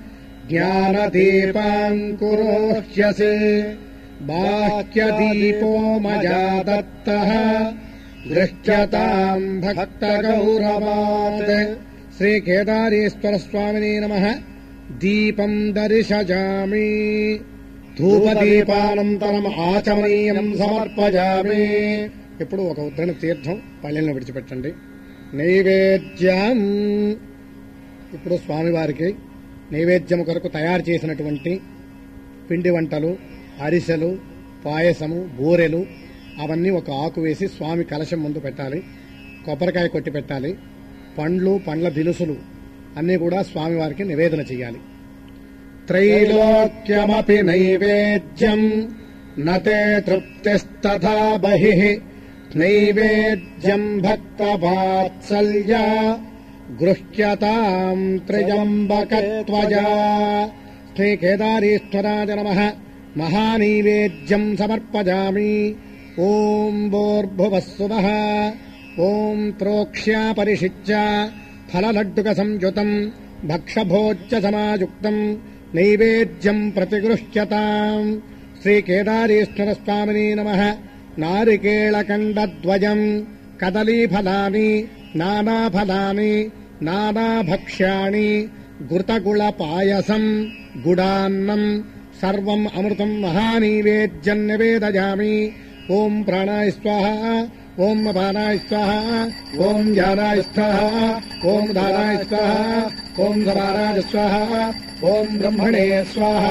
జ్ఞానదీపాంకురోహ్యసే బాహ్యదీపో మయా దత్తః దృశ్యతాం భక్తగౌరవాత్. శ్రీ కేదారేశ్వర స్వామినే నమః. దీపం దర్శయామి. ధూపదీపానంతరం ఆచమనీయం సమర్పయామి. ఇప్పుడు ఒక ఉద్ధరణ తీర్థం పళ్ళెలను విడిచిపెట్టండి. నైవేద్యం. ఇప్పుడు స్వామివారికి నైవేద్యం కొరకు తయారు చేసినటువంటి పిండి వంటలు, అరిసెలు, పాయసము, బూరెలు అవన్నీ ఒక ఆకు వేసి స్వామి కలశం ముందు పెట్టాలి. కొబ్బరికాయ కొట్టి పెట్టాలి. పండ్లు, పండ్ల దినుసులు అన్నీ కూడా స్వామివారికి నివేదన చేయాలి. త్రైలోక్యమపి నైవేద్యం నతే తృప్తిస్తథా బహిః నైవేద్యం భక్తవాత్సల్య గృహ్యతాం త్రయంబకత్వజా. శ్రీ కేదారేశ్వరాయ నమః. మహానైవేద్యం సమర్పయామి. ఓం భూర్భువస్సువః. ఓం ప్రోక్ష్యా పరిషిచ్య ఫలలడ్డుక సంయుతం భక్షభోజ్య సమాయుక్తం నైవేద్యం ప్రతిగృహ్యతాం. శ్రీ కేదారేశ్వర స్వామినే నమః. నారికేళకండద్వయం కదలీఫలాని నానాఫలాని నానాభక్ష్యాణి ఘృతగుళ పాయసం గుడాన్నం సర్వం అమృతం మహానీవేద్యం నివేదయామి. ఓం ప్రాణాయ స్వాహా, ఓం అపానాయ స్వాహా, ఓం ధ్యానాయ స్వాహా, ఓం ధారాయ స్వాహా, ఓం సమానాయ స్వాహా, ఓం బ్రహ్మణే స్వాహా.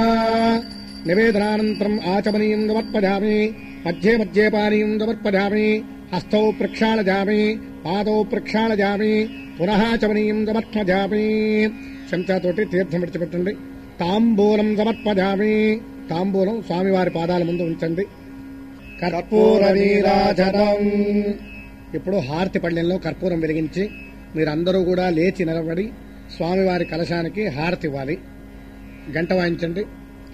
నివేదనానంతరం ఆచమనీయం సమర్పయామి. మధ్యే మధ్యే పానీయం సమర్పయామి. హస్తౌ ప్రక్షాళయామి, పాదౌ ప్రక్షాళయామి, పునః చమనీయం సమర్పయామి. చెంచాతోటి తీర్థం విడిచిపెట్టండి. తాంబూలం సమర్పయామి. తాంబూలం స్వామివారి పాదాల ముందు ఉంచండి. కర్పూర నీరాజనం. ఇప్పుడు హారతి పళ్ళెంలో కర్పూరం వెలిగించి మీరందరూ కూడా లేచి నిలబడి స్వామివారి కలశానికి హారతి ఇవ్వాలి. గంట వాయించండి.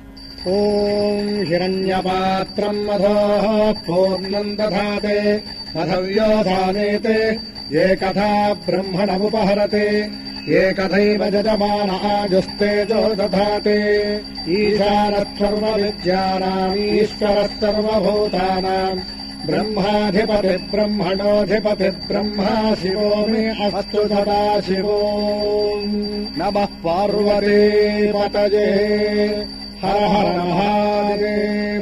ఓం హిరణ్యపాత్రం మధో పూర్ణం దధాతే మధవ్యోధానేతే ఏ కథా బ్రహ్మణముపహరతే ఏ కథైవ యజమాన ఆజుస్తేజో దధాతే ఈశానः సర్వవిద్యానాం ఈశ్వరः సర్వభూతానాం బ్రహ్మాధిపతి బ్రహ్మణోధిపతి బ్రహ్మా శివో మే అస్తు సదా శివో. నమః పార్వతీ పతయే. హర హర మహాదేవ.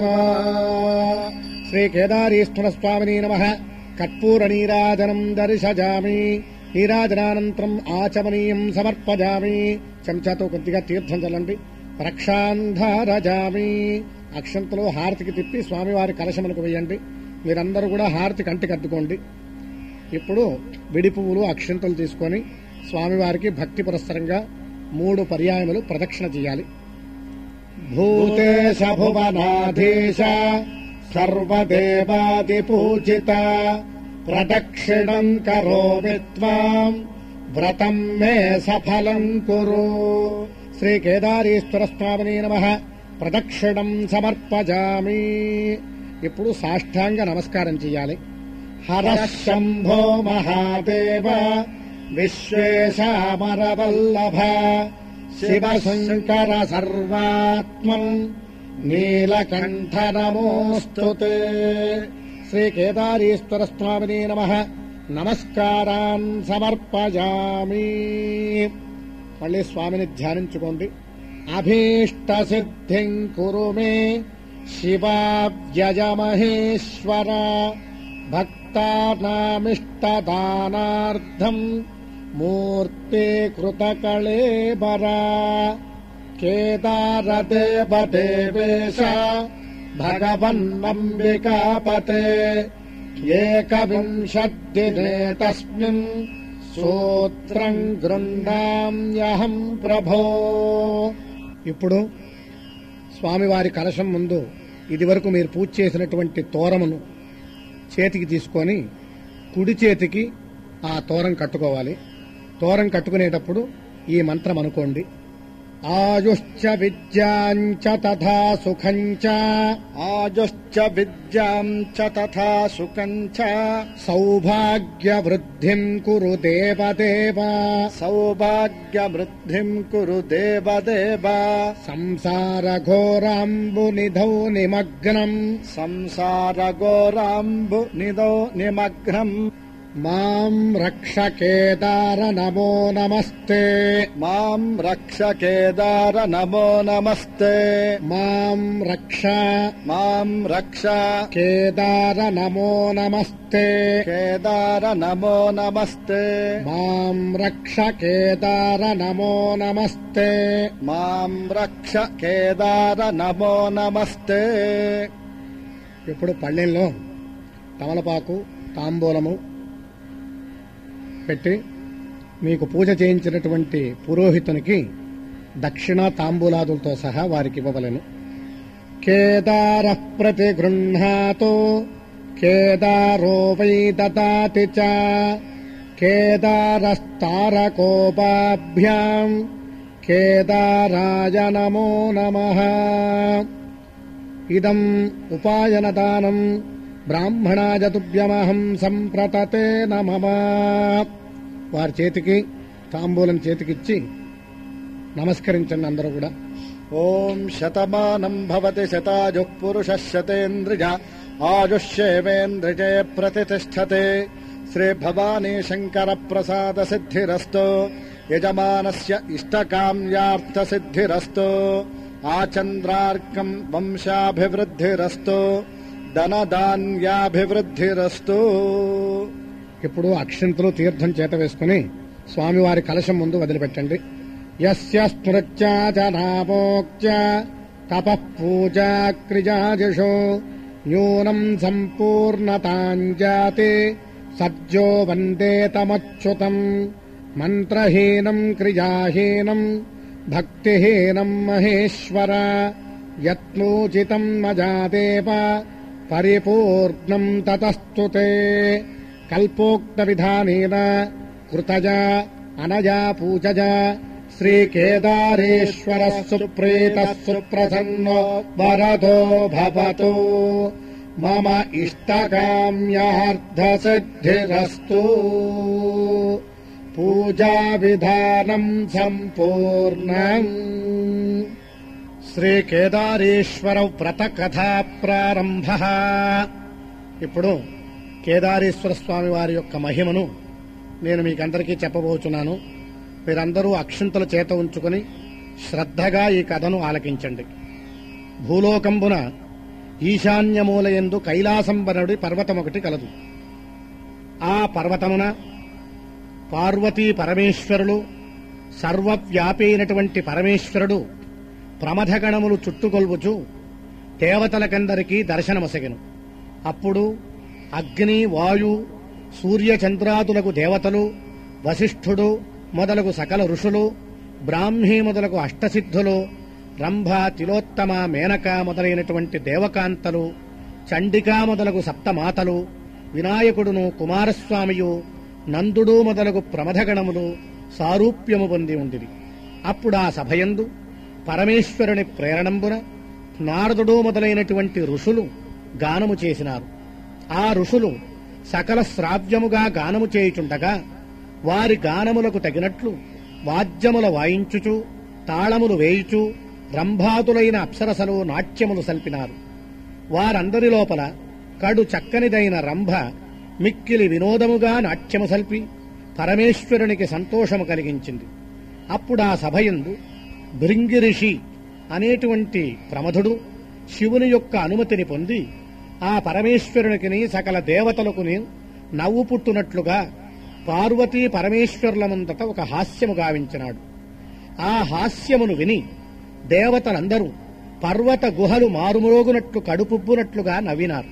శ్రీ కేదారీశ్వర స్వామిని నమః. కర్పూర నీరాజనం దర్శయామి. నీరాజనానంతరం ఆచమనీయం సమర్పయామి. చెంచాతో కొద్దిగా తీర్థం చల్లండి. ప్రక్షాంధారజామి. అక్షంతలో హారతికి తిప్పి స్వామివారి కలశములకు వేయండి. మీరందరూ కూడా హారతి కంటికి అద్దుకోండి. ఇప్పుడు విడి పువ్వులు అక్షంతలు తీసుకొని స్వామివారికి భక్తి పురస్సరంగా మూడు పర్యాయములు ప్రదక్షిణ చేయాలి. భూతేశ భువనాధీశ సర్వదేవాది పూజిత ప్రదక్షిణం కరోమి త్వాం వ్రతం మే సఫలం కురు. శ్రీ కేదారీశ్వర స్వామిని నమః. ప్రదక్షిణం సమర్పజామి. ఇప్పుడు సాష్టాంగ నమస్కారం చేయాలి. హర శంభో మహాదేవ విశ్వేశామరవల్లభ శివశంకర సర్వాత్మం నీలకంఠ నమోస్తుతే. శ్రీ కేదారీశ్వర స్వామిని నమః. నమస్కారాన్ సమర్పజామి. మళ్ళీ స్వామిని ధ్యానించుకోండి. అభీష్ట సిద్ధిం కురు మే శివావ్యయమహేశ్వర భక్తానామిష్టదానార్థం మూర్తే కృతకళేబర కేదారదేవదేవేశ భగవన్నంబికాపతే ఏకవింశద్దినే తస్మిన్ సూత్రం గృహ్ణామ్యహం ప్రభో. ఇప్పుడు స్వామివారి కలశం ముందు ఇదివరకు మీరు పూజ చేసినటువంటి తోరమును చేతికి తీసుకొని కుడి చేతికి ఆ తోరం కట్టుకోవాలి. తోరం కట్టుకునేటప్పుడు ఈ మంత్రం అనుకోండి. ఆయుశ్చ విద్యాంచ తథా సుఖంచ ఆజుశ్చ విద్యాం చ తథా సుఖం చ సౌభాగ్య వృద్ధిం కురు దేవదేవ సౌభాగ్య వృద్ధిం కురు దేవదేవ సంసార ఘోరాంబు నిధౌ నిమగ్నం సంసార ఘోరాంబు నిదో నిమగ్నం మాం రక్ష కేదార నమో నమస్తే. మాం రక్ష కేదార నమో నమస్తే. మాం రక్ష మాం రక్ష కేదార నమో నమస్తే. కేదార నమో నమస్తే. మాం రక్ష కేదార నమో నమస్తే. మాం రక్ష కేదార నమో నమస్తే. ఇప్పుడు పళ్ళెంలో తమలపాకు తాంబూలము పెట్టి మీకు పూజ చేయించినటువంటి పురోహితునికి దక్షిణ తాంబూలాదులతో సహా వారికి ఇవ్వవలెను. కేదార ప్రతిగృహ్ణాతో కేదారో వై దదాతి చ కేదారస్తారకోపాభ్యాం కేదారాయ నమో నమః. ఇదం ఉపాయనదానం బ్రాహ్మణాయ తుభ్యమహం సంప్రతతే నమః. వారి చేతికి తాంబూలం చేతికిచ్చి నమస్కరించండి అందరూ కూడా. ఓం శతమానం భవతి శతాయుః పురుషః శతేంద్రియ ఆయుష్యేవేంద్రియే ప్రతిష్టతే. శ్రీ భవానీ శంకర ప్రసాద సిద్ధిరస్తు. యజమానస్య ఇష్టకామ్యార్థ సిద్ధిరస్తు. ఆచంద్రార్కం వంశాభివృద్ధిరస్తు ధనధాన్యాభివృద్ధిరస్తు. ఇప్పుడు అక్షంతలు తీర్థం చేత వేసుకుని స్వామివారి కలశం ముందు వదిలిపెట్టండి. యస్య స్మృత్యాచనాపోక్చ తపః పూజా క్రియాజుషో న్యూనం సంపూర్ణతాంజాతే సజ్జో వందే తమచ్యుతం. మంత్రహీనం క్రియాహీనం భక్తిహీనం మహేశ్వర యత్నోచితం మజాదేవ పరిపూర్ణం తతస్తుతే. కల్పోక్త విధానేన కృతజా అనజా పూజజా శ్రీకేదారేశ్వర సుప్రీత సుప్రసన్నో వరదో భవతు. మమ ఇష్టకామ్యార్థసిద్ధిరస్తు. పూజా విధానం సంపూర్ణం. శ్రీ కేదారేశ్వర వ్రత కథా ప్రారంభ. ఇప్పుడు కేదారేశ్వర స్వామి వారి యొక్క మహిమను నేను మీకందరికీ చెప్పబోతున్నాను. మీరందరూ అక్షింతల చేత ఉంచుకుని శ్రద్ధగా ఈ కథను ఆలకించండి. భూలోకంబున ఈశాన్యమూలయందు కైలాసంబనుడి పర్వతమొకటి కలదు. ఆ పర్వతమున పార్వతీ పరమేశ్వరులు, సర్వవ్యాపైనటువంటి పరమేశ్వరుడు ప్రమథగణములు చుట్టుకొల్వుచు దేవతలకందరికీ దర్శనమొసగెను. అప్పుడు అగ్ని, వాయు, సూర్యచంద్రాదులకు దేవతలు, వశిష్ఠుడు మొదలగు సకల ఋషులు, బ్రాహ్మీ మొదలగు అష్టసిద్ధులు, రంభ, తిలోత్తమ, మేనక మొదలైనటువంటి దేవకాంతలు, చండికా మొదలగు సప్తమాతలు, వినాయకుడును, కుమారస్వామియు, నందుడు మొదలగు ప్రమథగణములు సారూప్యము పొంది ఉండిరి. అప్పుడా సభయందు పరమేశ్వరుని ప్రేరణంబున నారదుడు మొదలైనటువంటి ఋషులు గానము చేసినారు. ఆ ఋషులు సకల శ్రావ్యముగా గానము చేయుచుండగా వారి గానములకు తగినట్లు వాద్యముల వాయించుచు తాళములు వేయుచు రంభాతులైన అప్సరసలు నాట్యములు సల్పినారు. వారందరి లోపల కడు చక్కనిదైన రంభ మిక్కిలి వినోదముగా నాట్యము సల్పి పరమేశ్వరునికి సంతోషము కలిగించింది. అప్పుడా సభయందు భృంగిరిషి అనేటువంటి ప్రమథుడు శివుని యొక్క అనుమతిని పొంది ఆ పరమేశ్వరునికి సకల దేవతలకుని నవ్వు పుట్టునట్లుగా పార్వతీ పరమేశ్వరుల ముందట ఒక హాస్యము గావించినాడు. ఆ హాస్యమును విని దేవతలందరూ పర్వత గుహలు మారుమోగునట్లు కడుపుబ్బునట్లుగా నవ్వినారు.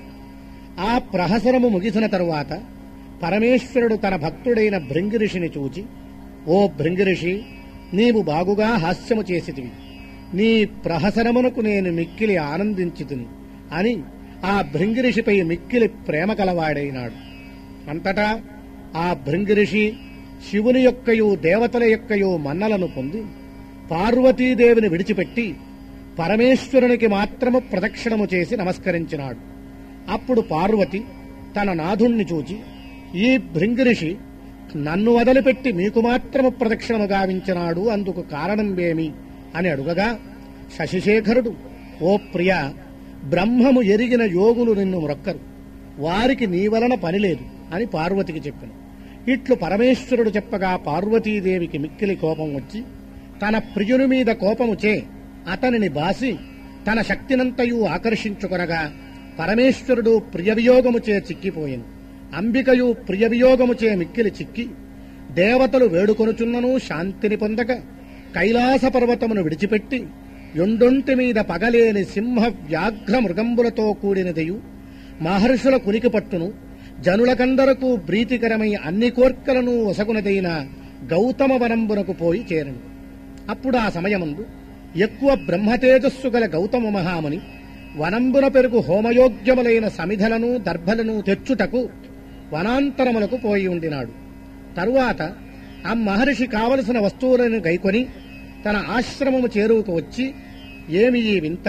ఆ ప్రహసనము ముగిసిన తరువాత పరమేశ్వరుడు తన భక్తుడైన భృంగిరిషిని చూచి, ఓ భృంగిరిషి, నీవు బాగుగా హాస్యము చేసితివి. నీ ప్రహసనమునకు నేను మిక్కిలి ఆనందించితిని అని ఆ భృంగిరిషిపై మిక్కిలి ప్రేమ కలవాడైనాడు. అంతటా ఆ భృంగిరిషి శివుని యొక్కయు దేవతల యొక్కయు మన్నలను పొంది పార్వతీదేవిని విడిచిపెట్టి పరమేశ్వరునికి మాత్రము ప్రదక్షిణము చేసి నమస్కరించినాడు. అప్పుడు పార్వతి తన నాథుణ్ణి చూచి, ఈ భృంగిరిషి నన్ను వదిలిపెట్టి మీకు మాత్రము ప్రదక్షిణము గావించినాడు, అందుకు కారణమేమి అని అడుగగా శశిశేఖరుడు, ఓ ప్రియా, బ్రహ్మము ఎరిగిన యోగులు నిన్ను మ్రొక్కరు, వారికి నీ వలన పనిలేదు అని పార్వతికి చెప్పాను. ఇట్లు పరమేశ్వరుడు చెప్పగా పార్వతీదేవికి మిక్కిలి కోపం వచ్చి తన ప్రియుని మీద కోపముచే అతనిని బాసి తన శక్తినంతయు ఆకర్షించుకొనగా పరమేశ్వరుడు ప్రియవియోగముచే చిక్కిపోయింది. అంబికయు ప్రియవియోగముచే మిక్కిలి చిక్కి దేవతలు వేడుకొనుచున్నను శాంతిని పొందక కైలాస పర్వతమును విడిచిపెట్టి యొండొంటి మీద పగలేని సింహ వ్యాఘ్ర మృగంబులతో కూడినదియు మహర్షుల కునికి పట్టును జనులకందరకు ప్రీతికరమై అన్ని కోర్కెలను ఒసగునదైన గౌతమ వనంబునకు పోయి చేరను. అప్పుడు ఆ సమయమందు ఎక్కువ బ్రహ్మతేజస్సు గల గౌతమ మహాముని వనంబున పెరుగు హోమయోగ్యములైన సమిధలను దర్భలను తెచ్చుటకు వనాంతరములకు పోయి ఉండినాడు. తరువాత ఆ మహర్షి కావలసిన వస్తువులను గైకొని తన ఆశ్రమము చేరువుకు వచ్చి, ఏమి ఈ వింత,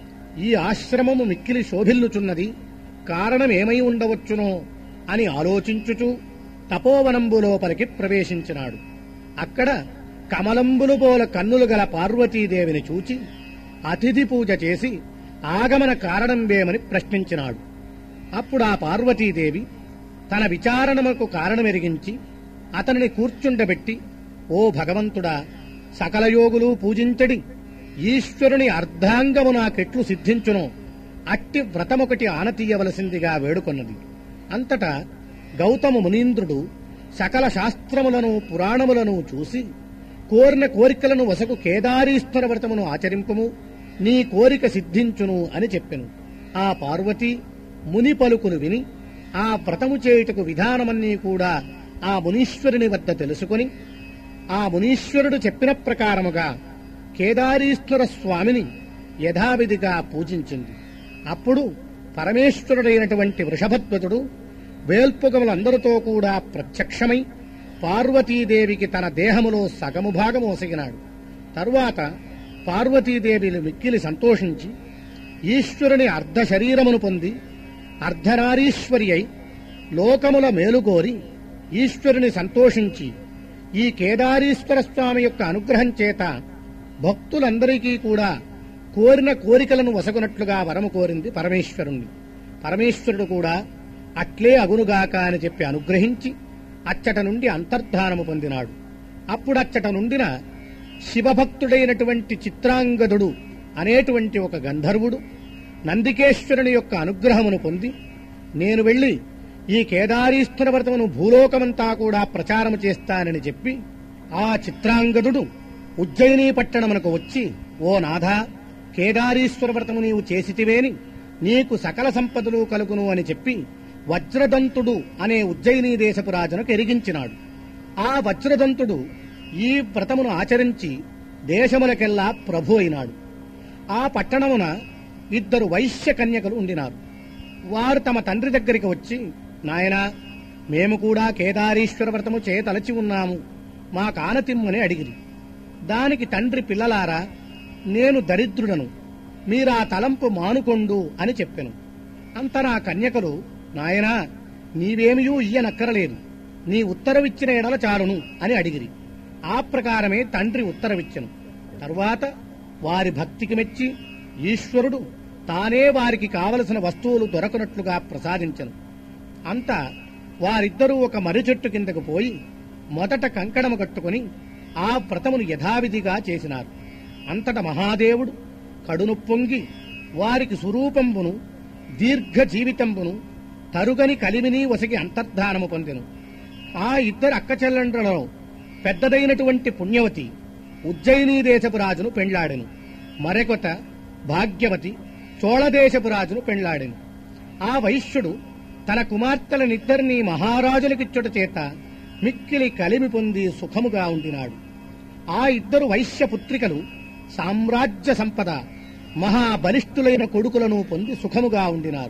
ఈ ఆశ్రమము మిక్కిలి శోభిల్లుచున్నది, కారణమేమై ఉండవచ్చునో అని ఆలోచించుచూ తపోవనంబు లోపలికి ప్రవేశించినాడు. అక్కడ కమలంబులు పోల కన్నులు గల పార్వతీదేవిని చూచి అతిథి పూజ చేసి ఆగమన కారణంవేమని ప్రశ్నించినాడు. అప్పుడు ఆ పార్వతీదేవి తన విచారణముకు కారణమెరిగించి అతనిని కూర్చుండబెట్టి, ఓ భగవంతుడా, సకల యోగులు పూజించడి ఈశ్వరుని అర్ధాంగము నాకెట్లు సిద్ధించునో అట్టి వ్రతమొకటి ఆనతీయవలసిందిగా వేడుకొన్నది. అంతటా గౌతమ మునీంద్రుడు సకల శాస్త్రములను పురాణములను చూసి కోరిన కోరికలను వసకు కేదారీశ్వర వ్రతమును ఆచరింపుము, నీ కోరిక సిద్ధించును అని చెప్పెను. ఆ పార్వతి ముని పలుకును విని ఆ వ్రతము చేయుటకు విధానమన్నీ కూడా ఆ మునీశ్వరుని వద్ద తెలుసుకొని ఆ మునీశ్వరుడు చెప్పిన ప్రకారముగా కేదారీశ్వర స్వామిని యథావిధిగా పూజించింది. అప్పుడు పరమేశ్వరుడైనటువంటి వృషభధ్వజుడు వేల్పుగములందరితో కూడా ప్రత్యక్షమై పార్వతీదేవికి తన దేహములో సగము భాగము ఒసగినాడు. తరువాత పార్వతీదేవిని మిక్కిలి సంతోషించి ఈశ్వరుని అర్ధ శరీరమును పొంది అర్ధనారీశ్వరి అయి లోకముల మేలుకోరి ఈశ్వరుని సంతోషించి ఈ కేదారీశ్వర స్వామి యొక్క అనుగ్రహం చేత భక్తులందరికీ కూడా కోరిన కోరికలను వసగునట్లుగా వరము కోరింది పరమేశ్వరుణ్ణి. పరమేశ్వరుడు కూడా అట్లే అగునుగాక అని చెప్పి అనుగ్రహించి అచ్చట నుండి అంతర్ధానము పొందినాడు. అప్పుడచ్చట నుండిన శివభక్తుడైనటువంటి చిత్రాంగదుడు అనేటువంటి ఒక గంధర్వుడు నందికేశ్వరుని యొక్క అనుగ్రహమును పొంది నేను వెళ్లి ఈ కేదారీశ్వర వ్రతమును భూలోకమంతా కూడా ప్రచారము చేస్తానని చెప్పి ఆ చిత్రాంగదుడు ఉజ్జయిని పట్టణమునకు వచ్చి, ఓ నాథ, కేదారీశ్వర వ్రతము నీవు చేసితివేని నీకు సకల సంపదలు కలుగును అని చెప్పి వజ్రదంతుడు అనే ఉజ్జయిని దేశపు రాజునకు ఎరిగించినాడు. ఆ వజ్రదంతుడు ఈ వ్రతమును ఆచరించి దేశములకెల్లా ప్రభు అయినాడు. ఆ పట్టణమున ఇద్దరు వైశ్య కన్యకలు ఉండినారు. వారు తమ తండ్రి దగ్గరికి వచ్చి, నాయనా, మేము కూడా కేదారీశ్వర వ్రతము చేతలచి ఉన్నాము, మా కానతిమ్మని అడిగిరి. దానికి తండ్రి, పిల్లలారా, నేను దరిద్రుడను, మీరా తలంపు మానుకొండు అని చెప్పెను. అంత నా కన్యకలు, నాయనా, నీవేమియూ ఇయ్యనక్కరలేదు, నీ ఉత్తరవిచ్చిన ఎడల చాలును అని అడిగిరి. ఆ ప్రకారమే తండ్రి ఉత్తరవిచ్చెను. తరువాత వారి భక్తికి మెచ్చి ఈశ్వరుడు తానే వారికి కావలసిన వస్తువులు దొరకనట్లుగా ప్రసాదించెను. అంతా వారిద్దరూ ఒక మర్రి చెట్టు కిందకు పోయి మొదట కంకణము కట్టుకుని ఆ వ్రతమును యథావిధిగా చేసినారు. అంతట మహాదేవుడు కడును పొంగి వారికి స్వరూపంబును దీర్ఘ జీవితంబును తరుగని కలిమిని వసగి అంతర్ధానము పొందెను. ఆ ఇద్దరు అక్కచెల్లెండ్రులలో పెద్దదైనటువంటి పుణ్యవతి ఉజ్జయిని దేశపు రాజును పెండ్లాడెను. మరొకత భాగ్యవతి చోళదేశపు రాజును పెండ్లాడెను. ఆ వైశ్యుడు తన కుమార్తెలనిద్దరినీ మహారాజులకిచ్చుట చేత మిక్కిలి కలిమి పొంది సుఖముగా ఉండినాడు. ఆ ఇద్దరు వైశ్య పుత్రికలు సామ్రాజ్య సంపద మహాబలిష్ఠులైన కొడుకులను పొంది సుఖముగా ఉండినారు.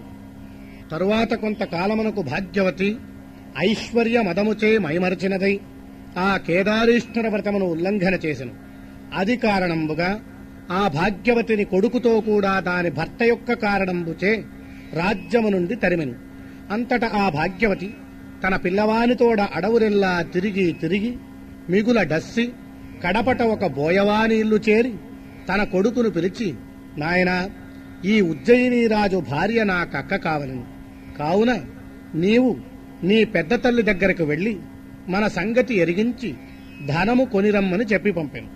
తరువాత కొంతకాలమునకు భాగ్యవతి ఐశ్వర్య మదముచే మైమరచినదై ఆ కేదారీశ్వర వ్రతమును ఉల్లంఘన చేసెను. అది కారణంబుగా ఆ భాగ్యవతిని కొడుకుతో కూడా దాని భర్త యొక్క కారణంబుచే రాజ్యము నుండి తరిమెను. అంతట ఆ భాగ్యవతి తన పిల్లవానితోడ అడవురెల్లా తిరిగి తిరిగి మిగుల డస్సి కడపట ఒక బోయవాని ఇల్లు చేరి తన కొడుకును పిలిచి, నాయనా, ఈ ఉజ్జయిని రాజు భార్య నా కక్క కావలను, కావున నీవు నీ పెద్ద తల్లి దగ్గరకు వెళ్లి మన సంగతి ఎరిగించి ధనము కొనిరమ్మని చెప్పి పంపాను.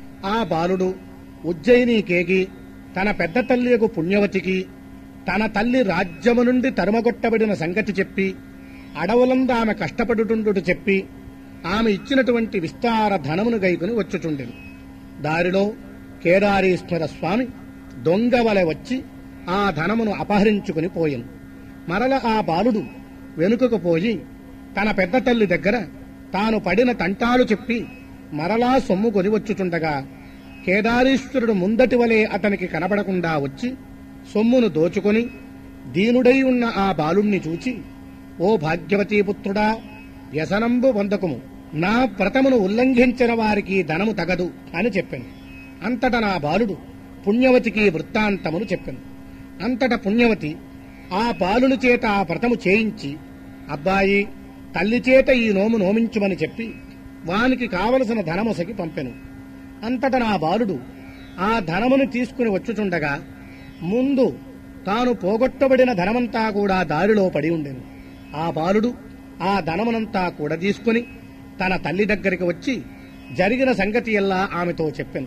ఆ బాలుడు ఉజ్జయిని కేగి తన పెద్ద తల్లియకు పుణ్యవతికి తన తల్లి రాజ్యము నుండి తరుమగొట్టబడిన సంగతి చెప్పి అడవులందు ఆమె కష్టపడుతుండుట చెప్పి ఆమె ఇచ్చినటువంటి విస్తార ధనమును గైకుని వచ్చుచుండెను. దారిలో కేదారీశ్వర స్వామి దొంగవలె వచ్చి ఆ ధనమును అపహరించుకుని పోయెను. మరల ఆ బాలుడు వెనుకకు పోయి తన పెద్ద తల్లి దగ్గర తాను పడిన తంటాలు చెప్పి మరలా సొమ్ము కొని వచ్చుచుండగా కేదారీశ్వరుడు ముందటి వలె అతనికి కనబడకుండా వచ్చి సొమ్మును దోచుకొని దీనుడై ఉన్న ఆ బాలుణ్ణి చూచి, ఓ భాగ్యవతీ పుత్రుడా, వ్యసనంబు పొందకుము, నా వ్రతమును ఉల్లంఘించిన వారికి ధనము తగదు అని చెప్పాను. అంతట నా బాలుడు పుణ్యవతికి వృత్తాంతమును చెప్పాను. అంతట పుణ్యవతి ఆ బాలుని చేత ఆ వ్రతము చేయించి, అబ్బాయి, తల్లి చేత ఈ నోము నోమించుమని చెప్పి వానికి కావలసిన ధనమొసగి పంపెను. అంతట నా బాలుడు ఆ ధనమును తీసుకుని వచ్చుచుండగా ముందు తాను పోగొట్టబడిన ధనమంతా కూడా దారిలో పడి ఉండెను. ఆ బాలుడు ఆ ధనమునంతా కూడా తీసుకుని తన తల్లి దగ్గరికి వచ్చి జరిగిన సంగతి ఎల్లా ఆమెతో చెప్పెను.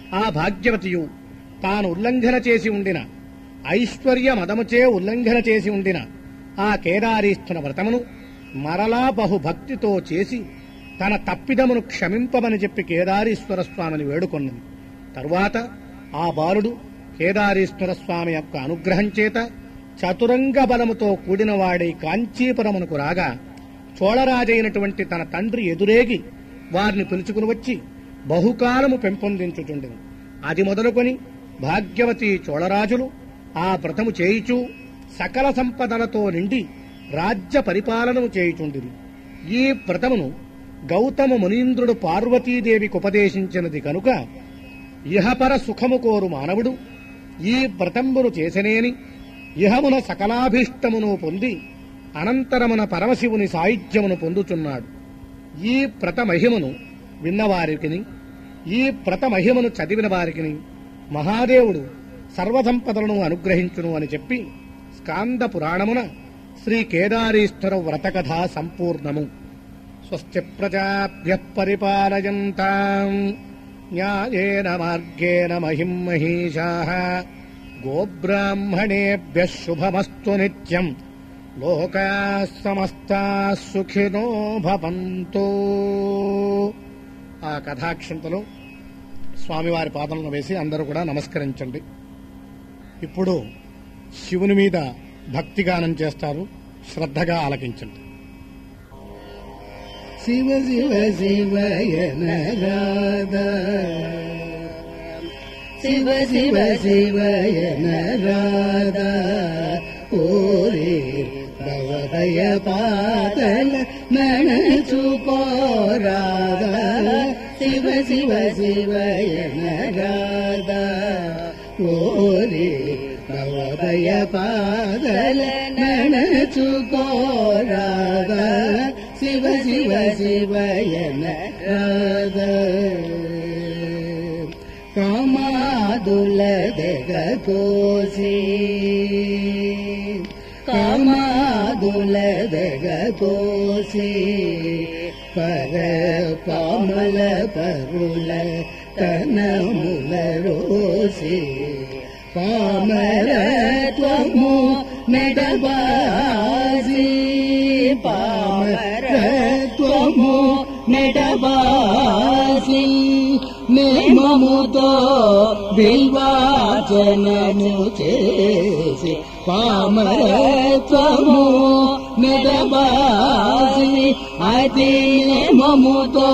ఆ భాగ్యవతియు తాను ఉల్లంఘన చేసి ఉండిన ఐశ్వర్య మదముచే ఉల్లంఘన చేసి ఉండిన ఆ కేదారీస్థున వ్రతమును మరలా బహుభక్తితో చేసి తన తప్పిదమును క్షమింపమని చెప్పి కేదారీశ్వర స్వామిని వేడుకొన్నది. తరువాత ఆ బాలుడు కేదారీశ్వర స్వామి యొక్క అనుగ్రహం చేత చతురంగ బలముతో కూడినవాడై కాంచీపురమునకు రాగా చోళరాజైనటువంటి తన తండ్రి ఎదురేగి వారిని పిలుచుకుని వచ్చి బహుకాలము పెంపొందించుచుండెను. అది మొదలుకొని భాగ్యవతి చోళరాజులు ఆ వ్రతము చేయుచూ సకల సంపదలతో నిండి రాజ్య పరిపాలనము చేయుచుండిరి. ఈ వ్రతమును గౌతమ మునీంద్రుడు పార్వతీదేవికి ఉపదేశించినది కనుక ఇహపర సుఖము కోరు మానవుడు ఈ వ్రతంబును చేసనేని ఇహమున సకలాభీష్టమును పొంది అనంతరమున పరమశివుని సాయుధ్యమును పొందుచున్నాడు. ఈ వ్రత మహిమను విన్నవారికిని ఈ వ్రత మహిమను చదివిన వారికిని మహాదేవుడు సర్వసంపదలను అనుగ్రహించును అని చెప్పి స్కాంద పురాణమున శ్రీ కేదారీశ్వర వ్రతకథ సంపూర్ణము. స్వస్తి ప్రజాభ్యః పరిపాలయంతాం న్యాయేన మార్గేణ మహిం మహీషాః గోబ్రాహ్మణేభ్యః శుభమస్తు నిత్యం లోకాః సమస్తాః సుఖినో భవంతు. ఆ కథాక్షంతలో స్వామివారి పాదలను వేసి అందరూ కూడా నమస్కరించండి. ఇప్పుడు శివుని మీద భక్తిగానం చేస్తారు, శ్రద్ధగా ఆలకించండి. శివ శివ శివయన రాధా శివ శివ శివయన రాధా ఓరే భవదయ పాదల ననచుకోరాధా శివ శివ శివయన రాధా ఓరే భవదయ పాదల ననచుకోరాధా శివ శివ శివయన రాధా కామాదుల దగ కోసి కామాదుల దగ కోసి పర పామల పరుల తనముల రోసి పామరత్వము నెడబాసి పామరత్వము నెడబాసి నేమముతో బిల్వాచనము చేసి పామరత్వము నెడబాసి అతి నేమముతో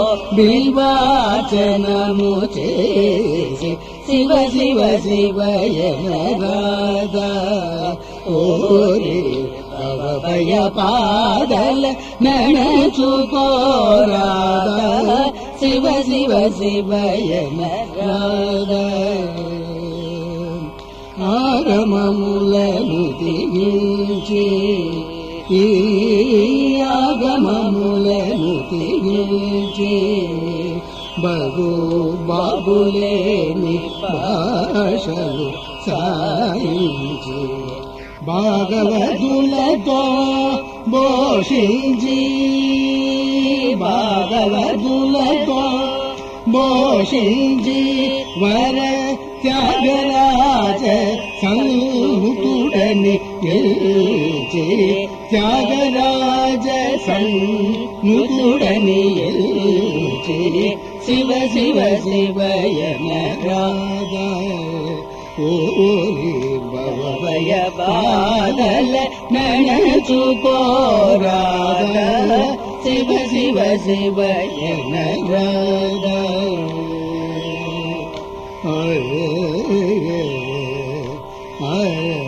బిల్వాచనము చేసి శివ శివ శివయన రాధా ఓరి భవభయ పాదల ననచుకోరాధా శివ శివ శివయన రాధా ఆగమములను దిగించి ఈ ఆగమములను దిగించి బగు బాబులేని భాషలు సాయించి భాగవతులతో భోషించి భాగవతులతో భోషించి వర త్యాగరాజ సంతుడని గెలిచి త్యాగరాజ సంతుడని గెలిచి శివ శివ శివయన రాధా ఓరి భవభయ పాదల ననచుకోరాధా శివ శివ శివయన రాధా హరే హరే